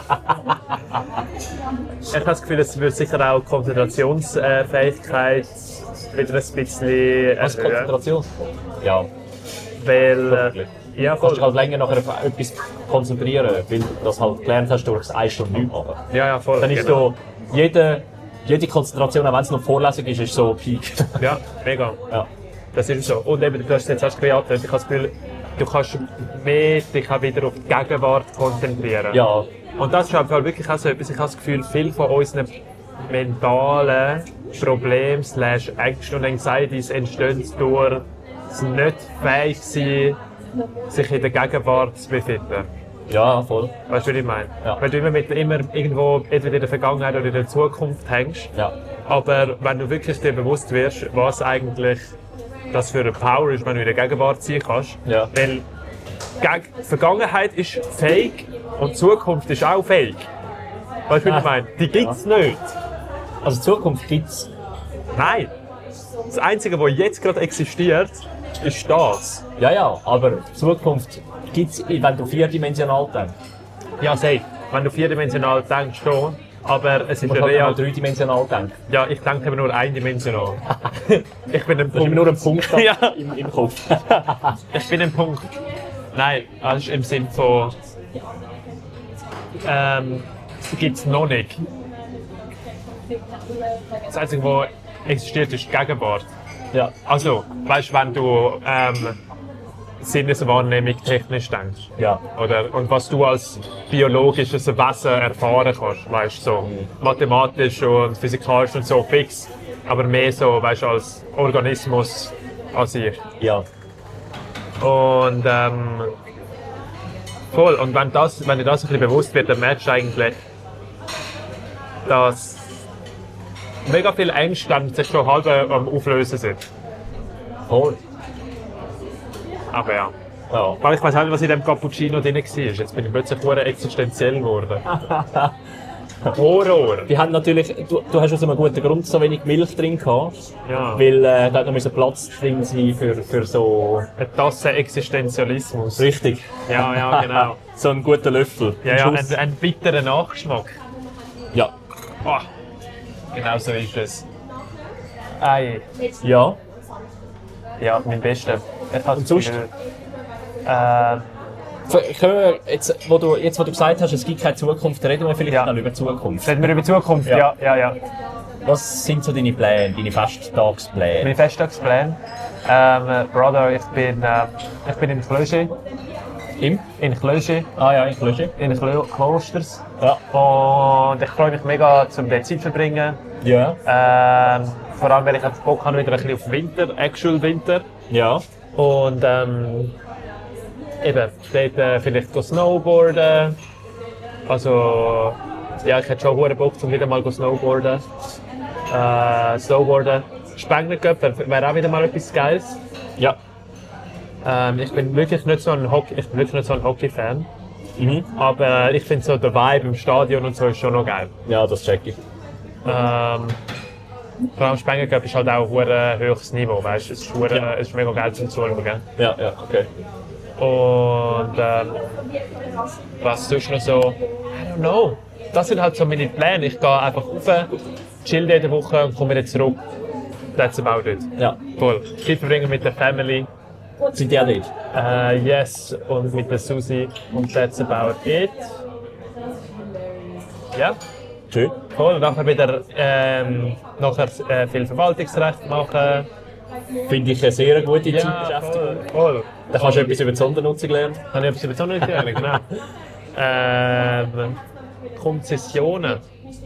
Ich habe das Gefühl, es würde sicher auch Konzentrationsfähigkeit wieder ein bisschen Was Konzentration? Ja, Weil, wirklich. ja, Du kannst dich voll. halt länger nachher auf etwas konzentrieren, weil du das halt gelernt hast durch das 1 Stunde nichts machen. Ja, voll. Dann ist genau. so, jede Konzentration, auch wenn es noch Vorlesung ist so Peak. Ja, mega. Ja. Das ist so. Und eben, du hast jetzt erst kreativ. Ich habe das Gefühl, du kannst mehr dich auch wieder auf die Gegenwart konzentrieren. Ja, Und das ist einfach wirklich auch so etwas. Ich habe das Gefühl, viele von unseren mentalen Problemen, Ängsten und Anxieties entstehen durch das nicht fähig sein, sich in der Gegenwart zu befinden. ja, voll. Weißt du, was ich meine? Ja. Weil du immer irgendwo entweder in der Vergangenheit oder in der Zukunft hängst. Ja. Aber wenn du wirklich dir bewusst wirst, was eigentlich das für eine Power ist, wenn du in der Gegenwart sein kannst. Ja. Weil Vergangenheit ist fake und Zukunft ist auch fake. Weißt du, was ich meine? Die gibt's nicht. Also Zukunft gibt's. Nein. Das Einzige, was jetzt gerade existiert, ist das. Ja, ja, aber Zukunft gibt's, wenn du vierdimensional denkst. Ja, safe. Wenn du vierdimensional denkst, schon. Aber es Du ist musst ja halt real. mal dreidimensional denken. Ja, ich denke aber nur eindimensional. Ich bin ein Das ist immer nur ein Punkt Ja. im Kopf. Ich bin ein Punkt. Nein, also im Sinn von. Gibt es noch nicht. Das Einzige, was existiert, ist die Gegenwart. Ja. Also, weißt du, wenn du Sinneswahrnehmung technisch denkst. Ja. Oder, und was du als biologisches Wesen erfahren kannst, weißt du, so mathematisch und physikalisch und so fix, aber mehr so, weißt du, als Organismus an sich. Ja. Und voll, und wenn dir das ein bisschen bewusst wird, dann merkst du eigentlich, dass mega viele Ängste dann sich schon halb am Auflösen sind. Voll. Aber ja. Ja. Aber ich weiß auch nicht, was in dem Cappuccino drin war. Jetzt bin ich plötzlich sehr existenziell geworden. Horror! Die haben natürlich, du hast aus einem guten Grund so wenig Milch drin gehabt, Ja. weil da hat noch müssen Platz drin sein für so... Eine Tasse Existenzialismus. Richtig. Ja, ja, genau. So einen guten Löffel. Ja, Ein ja, Schuss. ein bitterer Nachgeschmack. Ja. Oh, genau so ist es. Ei. Ja. Ja, mein Bester. Und sonst? Können wir jetzt, wo du gesagt hast, es gibt keine Zukunft, reden wir vielleicht Ja. noch über Zukunft. Reden wir über die Zukunft? Ja. Ja. Was sind so deine Pläne, deine Festtagspläne? Mein Festtagsplan. Brother, ich bin in Klöschi. In Klöschi. Ah ja, in Klöschi. In Klosters. Ja. Und ich freue mich mega, zum dort Zeit zu verbringen. Ja. Vor allem, wenn ich einfach Bock habe, wieder ein bisschen auf Winter, Actual Winter. Ja. Und eben, dort vielleicht go snowboarden. Also, ja, ich hätte schon hohen Bock, um wieder mal go snowboarden. Spengler Cup wäre auch wieder mal etwas Geiles. Ja. Ich bin wirklich nicht so ein Hockey-Fan. Aber ich finde so der Vibe im Stadion und so ist schon noch geil. Ja, das check ich. Vor allem Spengler Cup ist halt auch ein höchstes Niveau, weißt du? Es ist mega geil zum Zuschauen. Ja, okay. Und was sonst noch so? I don't know. Das sind halt so meine Pläne. Ich gehe einfach rauf, chill jede Woche und komme wieder zurück. That's about it. Ja. Voll. Zeit verbringen mit der Family. Sind die auch dort? Yes, und mit der Susi. Und that's about it. Ja. Schön. Voll. Und nachher wieder viel Verwaltungsrecht machen. Finde ich eine sehr gute Zeitbeschäftigung. Voll. Da kannst du etwas über die Sondernutzung lernen. Habe ich etwas über die Sonne gelernt, genau. Konzessionen.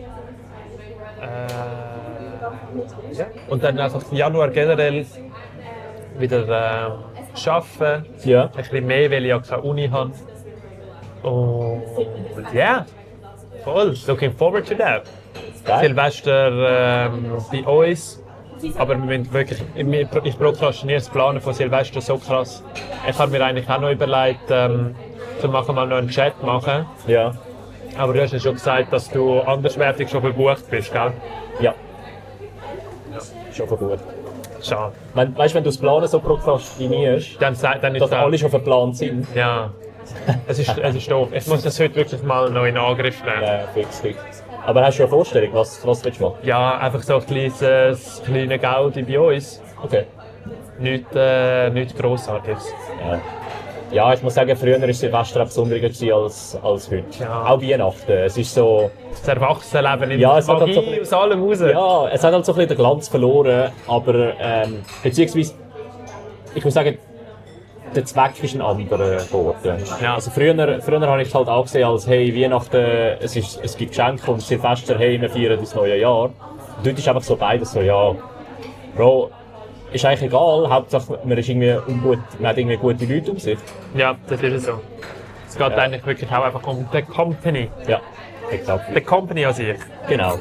Ja. Und dann einfach im Januar generell wieder arbeiten. Ja. Ein bisschen mehr, weil ich ja keine Uni habe. Und ja, voll. Looking forward to that. Geil. Silvester bei uns. Aber wir müssen wirklich, ich prokrastiniere das Planen von Silvester so krass. Ich habe mir eigentlich auch noch überlegt, zu machen, mal noch einen Chat machen. Ja. Aber du hast ja schon gesagt, dass du anderswertig schon verbucht bist, gell? Ja. Schon gut. Schade. Weißt du, wenn du das Planen so prokrastinierst, Dann ist dass alle schon verplant sind. Ja. Es ist doof. Ich muss das heute wirklich mal noch in Angriff nehmen. Ja, fix. Aber hast du eine Vorstellung, was willst du machen? Ja, einfach so ein kleines Gaudi bei uns. Okay. Nichts Grossartiges. Ja, ich muss sagen, früher war Silvester auch besonderer als heute. Ja. Auch Weihnachten. Es ist so... Das Erwachsenenleben Ja, es hat Magie halt so aus allem raus. Ja, es hat halt so ein bisschen den Glanz verloren, aber beziehungsweise, ich muss sagen, der Zweck ist ein anderer geworden. Ja. Also früher habe ich es halt auch gesehen als, hey, Weihnachten, es gibt Geschenke und Silvester, hey, wir feiern das neue Jahr. Und dort ist einfach so beides so, ja, Bro, ist eigentlich egal, Hauptsache man hat irgendwie gute Leute um sich. Ja, das ist so. Es geht eigentlich wirklich auch einfach um die Company. Ja, exakt. Die Company an sich. Genau.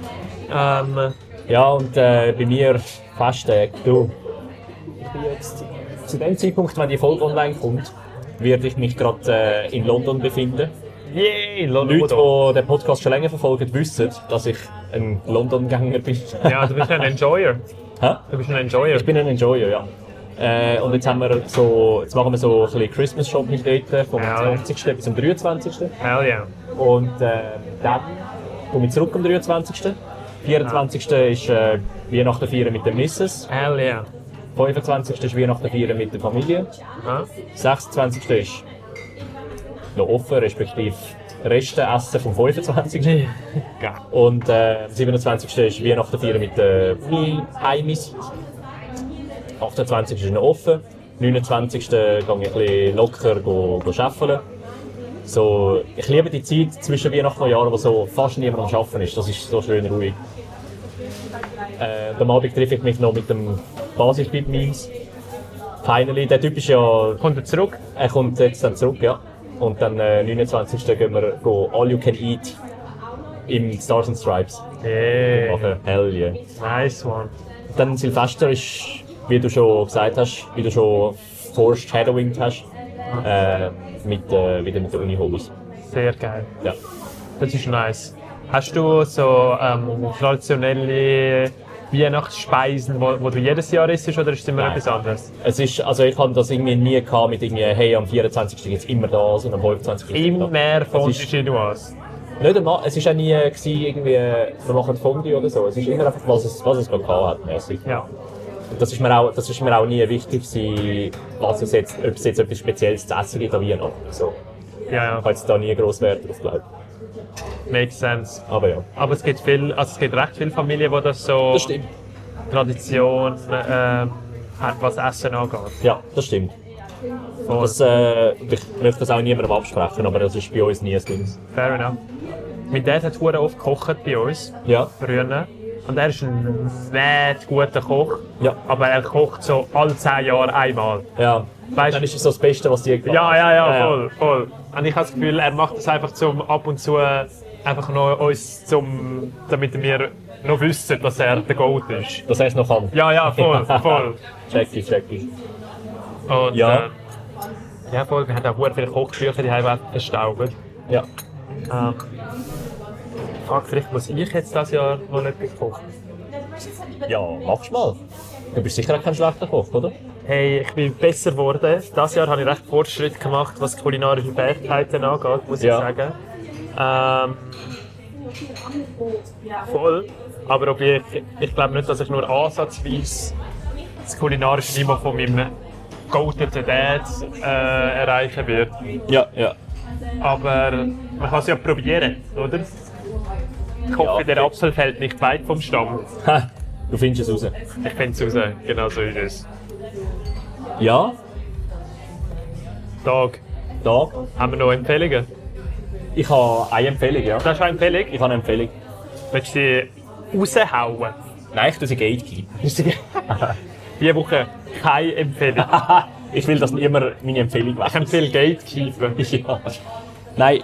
Ja, und bei mir Festtage, du. Ich bin jetzt zu dem Zeitpunkt, wenn die Folge online kommt, werde ich mich gerade in London befinden. Yay, Leute, die den Podcast schon länger verfolgen, wissen, dass ich ein London-Gänger bin. Ja, du bist ein Enjoyer. Hä? Du bist ein Enjoyer. Ich bin ein Enjoyer, ja. Und jetzt machen wir so ein bisschen Christmas-Shopping dort, vom 20. bis zum 23. Hell yeah. Und dann komme ich zurück am 23. 24. ist Weihnachten feiern mit der Missus. Hell yeah. 25. ist Weihnachten feiern mit der Familie. 26. ist noch offen, respektive Reste essen vom 25. Und 27. ist Weihnachten feiern mit der Heimis. 28. ist noch offen. 29. gehe ich ein bisschen locker arbeiten. So, ich liebe die Zeit zwischen Weihnachten und Neujahr, wo so fast niemand am Arbeiten ist. Das ist so schön ruhig. Am Abend treffe ich mich noch mit dem Basis-Bib-Memes. Finally, der Typ ist ja... Kommt er zurück? Er kommt jetzt dann zurück, ja. Und dann 29. gehen wir All You Can Eat im Stars and Stripes. Hey. Machen. Hell yeah. Nice one. Dann Silvester ist, wie du schon gesagt hast, wie du schon foreshadowing hast, wieder mit den Uni-Hobbys. Sehr geil. Ja. Das ist nice. Hast du so traditionelle Weihnachtsspeisen, wo du jedes Jahr isst, oder ist es immer etwas anderes? Es ist, also ich habe das irgendwie nie gehabt mit irgendwie, hey, am 24. gibt es immer das und am 25. Immer Fondue Chinoise. Nicht einmal, es war auch nie irgendwie, wir machen Fondue oder so. Es ist immer einfach, was es gerade gehabt hat, mäßig. Ja. Und das ist mir auch nie wichtig gewesen, ob es jetzt etwas Spezielles zu essen gibt an Weihnachten. So. Ja. Ich habe jetzt da nie gross Wert drauf gelegt. Makes sense. Aber ja. Aber es gibt recht viele Familien, die das so Das stimmt. Tradition haben, was Essen angeht. Ja, das stimmt. Das, ich möchte das auch niemandem absprechen, aber das ist bei uns nie ein Ding. Fair enough. Mein Dad hat verdammt oft gekocht bei uns. Ja. Früher. Und er ist ein mad guter Koch. Ja. Aber er kocht so alle 10 Jahre einmal. Ja. Weißt Dann ist es so das Beste, was die gemacht Ja, voll. Und ich habe das Gefühl, er macht das einfach zum ab und zu einfach noch uns damit wir noch wissen, dass er der Goat ist. Dass er es noch kann. Ja, voll. Check ich. Und, Ja. Ja, voll. Wir haben auch sehr viele Kochbücher, die haben verstaubt. Ja. Fuck, vielleicht muss ich jetzt dieses Jahr noch etwas kochen. Ja, machst mal. Du bist sicher auch kein schlechter Koch, oder? Hey, ich bin besser geworden. Dieses Jahr habe ich recht Fortschritt gemacht, was kulinarische Fähigkeiten angeht, muss ich sagen. Voll. Aber ich glaube nicht, dass ich nur ansatzweise das kulinarische Niveau von meinem Goated Dad erreichen werde. Ja. Aber man kann es ja probieren, oder? Ich hoffe, der Apfel fällt nicht weit vom Stamm. Du findest es raus. Ich finde es raus, genau so ist es. Ja. Tag. Haben wir noch Empfehlungen? Ich habe eine Empfehlung, ja. Das ist eine Empfehlung? Ich habe eine Empfehlung. Willst du sie raushauen? Nein, ich tue sie gatekeep. Diese Woche keine Empfehlung. Ich will, dass niemand meine Empfehlung Ich weiß. empfehle Gatekeeper. Ja. Nein,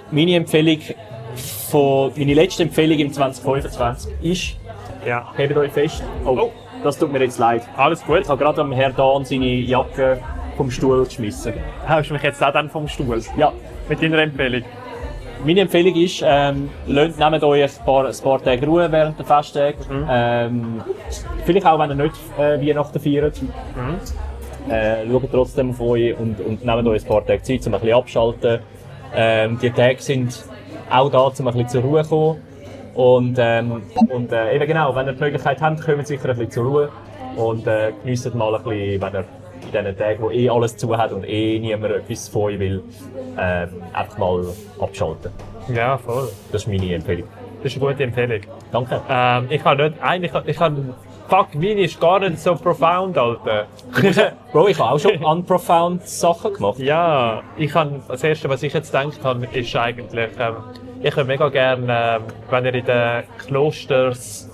meine letzte Empfehlung im 2025 ist, Ja. hebt euch fest. Oh. Das tut mir jetzt leid. Alles gut. Ich habe gerade am Herr Dan seine Jacke vom Stuhl geschmissen. Hast du mich jetzt auch dann vom Stuhl? Ja. Mit deiner Empfehlung? Meine Empfehlung ist, nehmt euch ein paar Tage Ruhe während der Festtage. Vielleicht auch, wenn ihr nicht Weihnachten feiert. Schaut trotzdem auf euch und nehmt euch ein paar Tage Zeit, um ein bisschen abschalten. Die Tage sind auch da, um ein bisschen zur Ruhe zu kommen. Und eben genau, wenn ihr die Möglichkeit habt, kommt sicher ein bisschen zur Ruhe. Und genießt mal ein bisschen, wenn ihr in diesen Tagen, wo alles zu hat und niemand etwas von euch will, einfach mal abschalten. Ja, voll. Das ist meine Empfehlung. Das ist eine gute Empfehlung. Danke. Ich habe nicht... Fuck, meine ist gar nicht so profound, Alter. Bro, ich habe auch schon unprofound Sachen gemacht. Ja, das Erste, was ich jetzt gedacht habe, ist eigentlich, ich würde mega gerne, wenn ihr in den Klosters,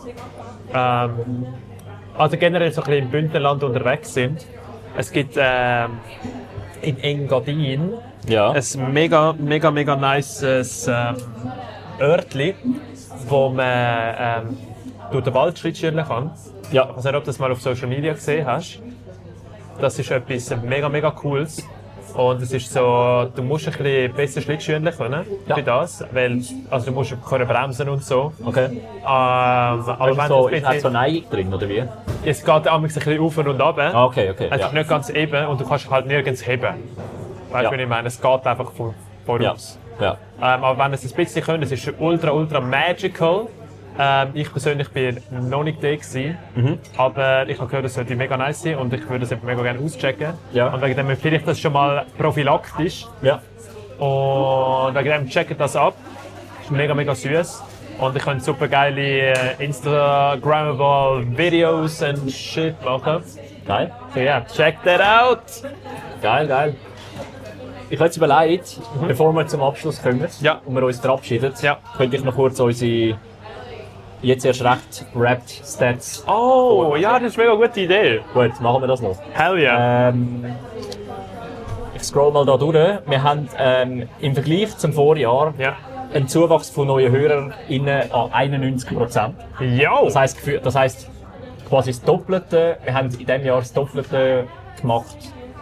also generell so ein bisschen im Bündnerland unterwegs sind. Es gibt in Engadin Ja. ein mega nices Örtli, wo man durch den Wald schrittschirren kann. Ja. Ich weiß nicht, ob du das mal auf Social Media gesehen hast. Das ist etwas mega Cooles. Und es ist so, du musst ein bisschen besser Schlittschuhen können für das, weil also du musst können bremsen und so. Okay. Aber wenn So, das ist auch so Neigung drin, oder wie? es geht ein bisschen auf und runter. Ah, okay. Es ist nicht ganz eben und du kannst halt nirgends heben. Weißt du, wie ich meine? Es geht einfach voraus. Ja. Aber wenn es ein bisschen können, es ist ultra magical. Ich persönlich bin noch nicht da gewesen, aber ich habe gehört, es sollte mega nice sein und ich würde es mega gerne auschecken. Ja. Und wegen dem empfehle ich das schon mal prophylaktisch. Ja. Und wegen dem checkt das ab. Ist mega süß. Und ich kann super geile Instagrammable Videos und Shit machen. Geil. So ja, check that out! Geil. Ich habe jetzt überlegt, bevor wir zum Abschluss kommen Ja. und wir uns verabschieden, Ja. könnte ich noch kurz unsere jetzt erst recht rapped Stats. Oh, ja, das ist eine mega gute Idee. Gut, machen wir das noch. Hell yeah. Ich scroll mal da durch. Wir haben im Vergleich zum Vorjahr Ja. einen Zuwachs von neuen HörerInnen an 91%. Jo! Das heisst quasi das Doppelte. Wir haben in diesem Jahr das Doppelte gemacht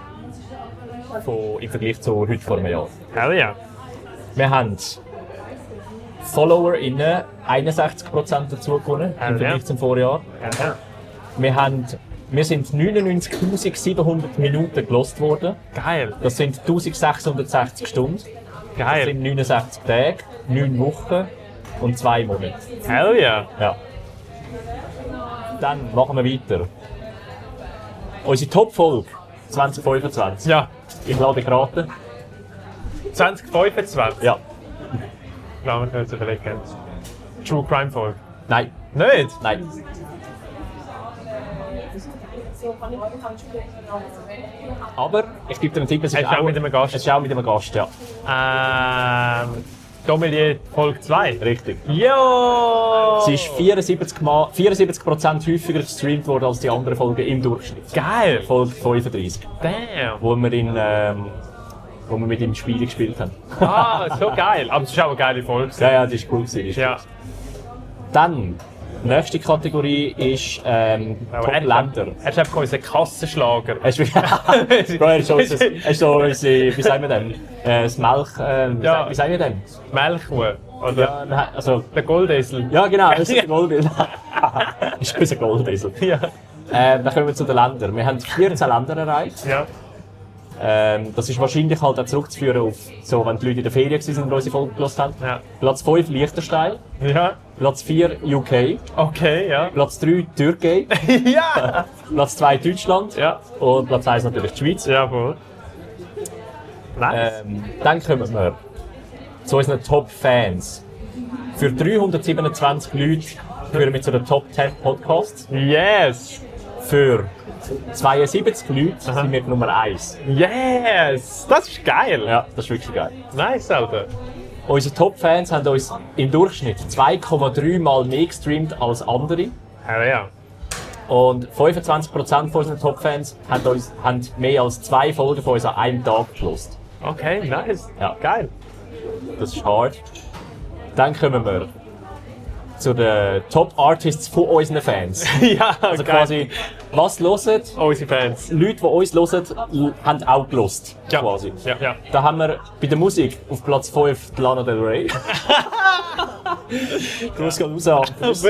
im Vergleich zu heute vor einem Jahr. Hell yeah. Wir haben FollowerInnen 61% dazu gewonnen im Vergleich zum Vorjahr. Ja. Wir sind 99.700 Minuten gelost worden. Geil. Das sind 1660 Stunden. Das Geil. sind 69 Tage, 9 Wochen und 2 Monate. Hell yeah. Ja. Dann machen wir weiter. Unsere Top-Folge 2025. Ja. Ich lade dich raten. 2025. Ja. Namen können Sie vielleicht kennen. True Crime Folge. Nein. Nicht? Nein. Aber ich gebe dir einen Tipp, es ist auch mit einem Gast. Es ist auch mit einem Gast, ja. Sommelier Folge 2. Richtig. Jo! Sie ist 74% häufiger gestreamt worden als die anderen Folgen im Durchschnitt. Geil! Folge 35. Damn! Wo wir mit ihm Spiele gespielt haben. Ah, so geil! Aber es ist auch eine geile Folge. Ja, das ist cool gewesen. Ja. Dann, nächste Kategorie ist Top-Länder. Er ist einfach unser Kassenschlager. Bro, er ist so unsere, wie sagen wir denn? Das Milch, wie sagen wir denn? Melchkuh. Oder Ja, also, der Goldesel. ja genau, das ist ein Goldesel. Das ist unser Goldesel. Ja. Dann kommen wir zu den Ländern. Wir haben 14 Länder erreicht. Ja. Das ist wahrscheinlich halt auch zurückzuführen auf, so, wenn die Leute in der Ferien waren und unsere Folge gehört haben. Ja. Platz 5 Liechtenstein, Ja. Platz 4 UK, Okay, ja. Platz 3 Türkei, Ja! Platz 2 Deutschland Ja. und Platz 1 natürlich die Schweiz. Jawohl. Nice. Dann kommen wir zu unseren Top-Fans. Für 327 Leute gehören wir zu den Top 10 Podcasts. Yes! Für 72 Leute sind wir Nummer 1. Yes! Das ist geil! Ja, das ist wirklich geil. Nice, Alter. Unsere Top-Fans haben uns im Durchschnitt 2,3 Mal mehr gestreamt als andere. Ja. Und 25% von unseren Top-Fans haben mehr als 2 Folgen von uns an einem Tag gelost. Okay, nice. Ja. Geil. Das ist hart. Dann kommen wir zu den Top-Artists von unseren Fans. Ja, Also geil. quasi, was hören? Unsere Fans. Leute, die uns hören, haben auch gelost. Ja. Quasi. Ja. Da haben wir bei der Musik auf Platz 5 die Lana Del Rey. Gruß geht raus an Andres.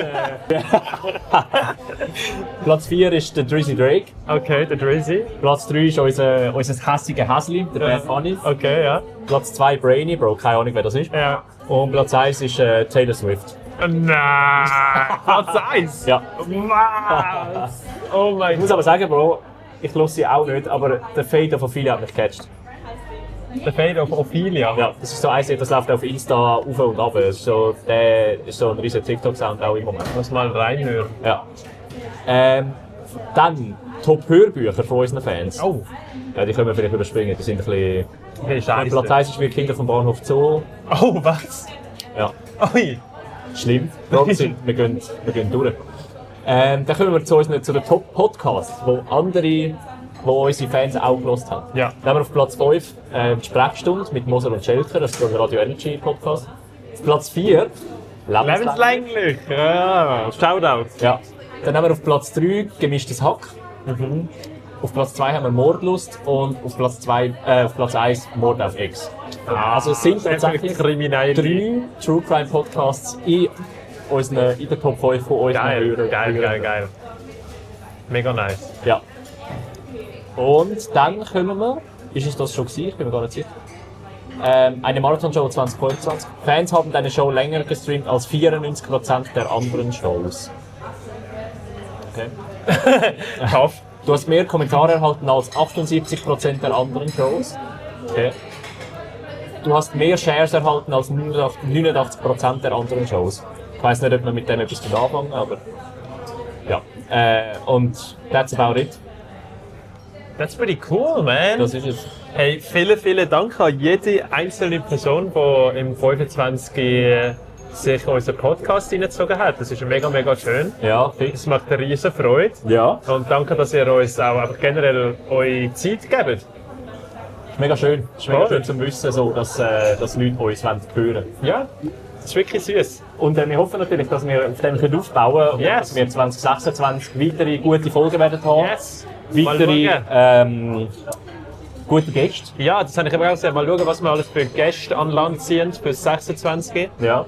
Platz 4 ist der Drizzy Drake. Okay, der Drizzy. Platz 3 ist unser hässiger Häsli, der Bad Bunny. Okay, ja. Platz 2 Brainy, Bro, keine Ahnung wer das ist. Ja. Und Platz 1 ist Taylor Swift. Nein! Platz 1? Ja. Was? Oh mein Ich Gott. muss aber sagen, Bro, ich höre sie auch nicht, aber der Fade of Ophelia hat mich gecatcht. Der Fade of Ophelia. Ja, das ist so eins, das läuft auf Insta auf und ab. Das ist so, der ist so ein riesen TikTok-Sound auch im Moment. Muss mal reinhören. Ja. Dann Top-Hörbücher von unseren Fans. Oh. Ja, die können wir vielleicht überspringen, die sind ein bisschen... Hey, Scheiße. Platz 1 ist wie Kinder vom Bahnhof Zoo. Oh, was? Ja, Ui. schlimm. Bro, wir gehen durch. Dann kommen wir zu den Top-Podcasts, wo unsere Fans auch gelost haben. Ja. Dann haben wir auf Platz 5 die Sprechstunde mit Moser und Schelker, das ist so ein Radio Energy Podcast. Auf Platz 4 Lebenslänglich. Ja. Shoutout. Ja. Dann haben wir auf Platz 3 Gemischtes Hack. Auf Platz 2 haben wir Mordlust und auf Platz 1 Mord auf Ex. Also es sind tatsächlich kriminell. 3 True Crime Podcasts in der Top 5 von unseren Hörern. Geil. Mega nice. Ja. Und dann kommen wir, ist es das schon gewesen? Ich bin mir gar nicht sicher. Eine Marathon-Show 2025. Fans haben deine Show länger gestreamt als 94% der anderen Shows. Okay. Tough. Du hast mehr Kommentare erhalten als 78% der anderen Shows. Okay. Du hast mehr Shares erhalten als 89% der anderen Shows. Ich weiss nicht, ob man mit dem etwas anfangen kann, aber ja. Und that's about it. That's pretty cool, man. Das ist es. Hey, vielen Dank an jede einzelne Person, die im 25 sich unseren Podcast reingezogen hat. Das ist mega schön. Ja, fix. Das macht eine riesen Freude. Ja, Und danke, dass ihr uns auch einfach generell eure Zeit gebt. mega schön. Es ist mega Voll. schön zu wissen, so, dass Leute uns hören wollen. Ja, das ist wirklich süß. Und wir hoffen natürlich, dass wir auf dem aufbauen können und Yes. dass wir 2026 weitere gute Folgen werden haben. Yes. Weitere gute Gäste. Ja, das habe ich aber auch gesehen. Mal schauen, was wir alles für Gäste an Land ziehen für 26. Ja.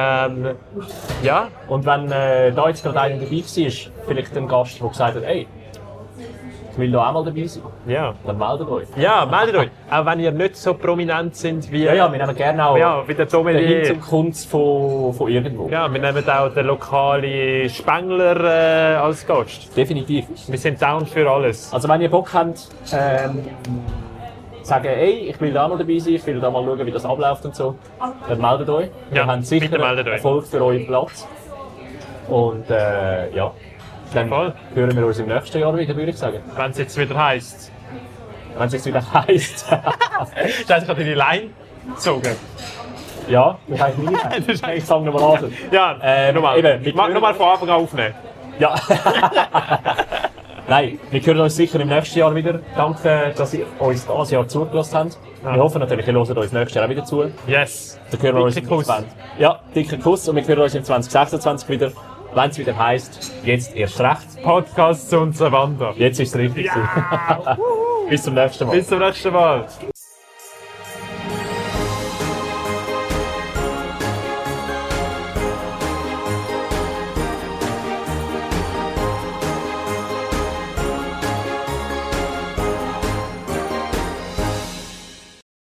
Ja, Und wenn da jetzt gerade einer dabei war, vielleicht ein Gast, der gesagt hat, hey, ich will da auch mal dabei sein, ja. dann meldet euch. Ja, meldet euch. Auch wenn ihr nicht so prominent sind wie, Ja, wir nehmen gerne auch ja, wie der den Sommelier. Hin zum Kunst von irgendwo. Ja, wir nehmen auch den lokalen Spengler als Gast. Definitiv. Wir sind down für alles. Also wenn ihr Bock habt, sagen, hey, ich will da mal dabei sein, ich will da mal schauen, wie das abläuft und so, dann meldet euch. Wir Ja, haben sicher bitte meldet euch. Erfolg für euren Platz. Und ja, dann Voll. hören wir uns im nächsten Jahr wieder, würde ich sagen. Wenn es jetzt wieder heisst. Wenn es jetzt wieder heisst. Scheiße, ich habe deine Line gezogen. Ja, das heißt nie. Ich fange nochmal an. Ja, nochmal. Eben, Nochmal von Anfang an aufnehmen. Ja. Nein, wir hören uns sicher im nächsten Jahr wieder. Danke, dass ihr uns dieses Jahr zugelassen habt. Wir hoffen natürlich, ihr hört uns nächstes Jahr auch wieder zu. Yes. Dann hören wir uns Dicker Kuss. Ja, dicker Kuss. Und wir hören uns im 2026 wieder, wenn es wieder heisst, jetzt erst recht. Podcast zu unserer Wander. Jetzt ist es richtig. Bis zum nächsten Mal. Bis zum nächsten Mal.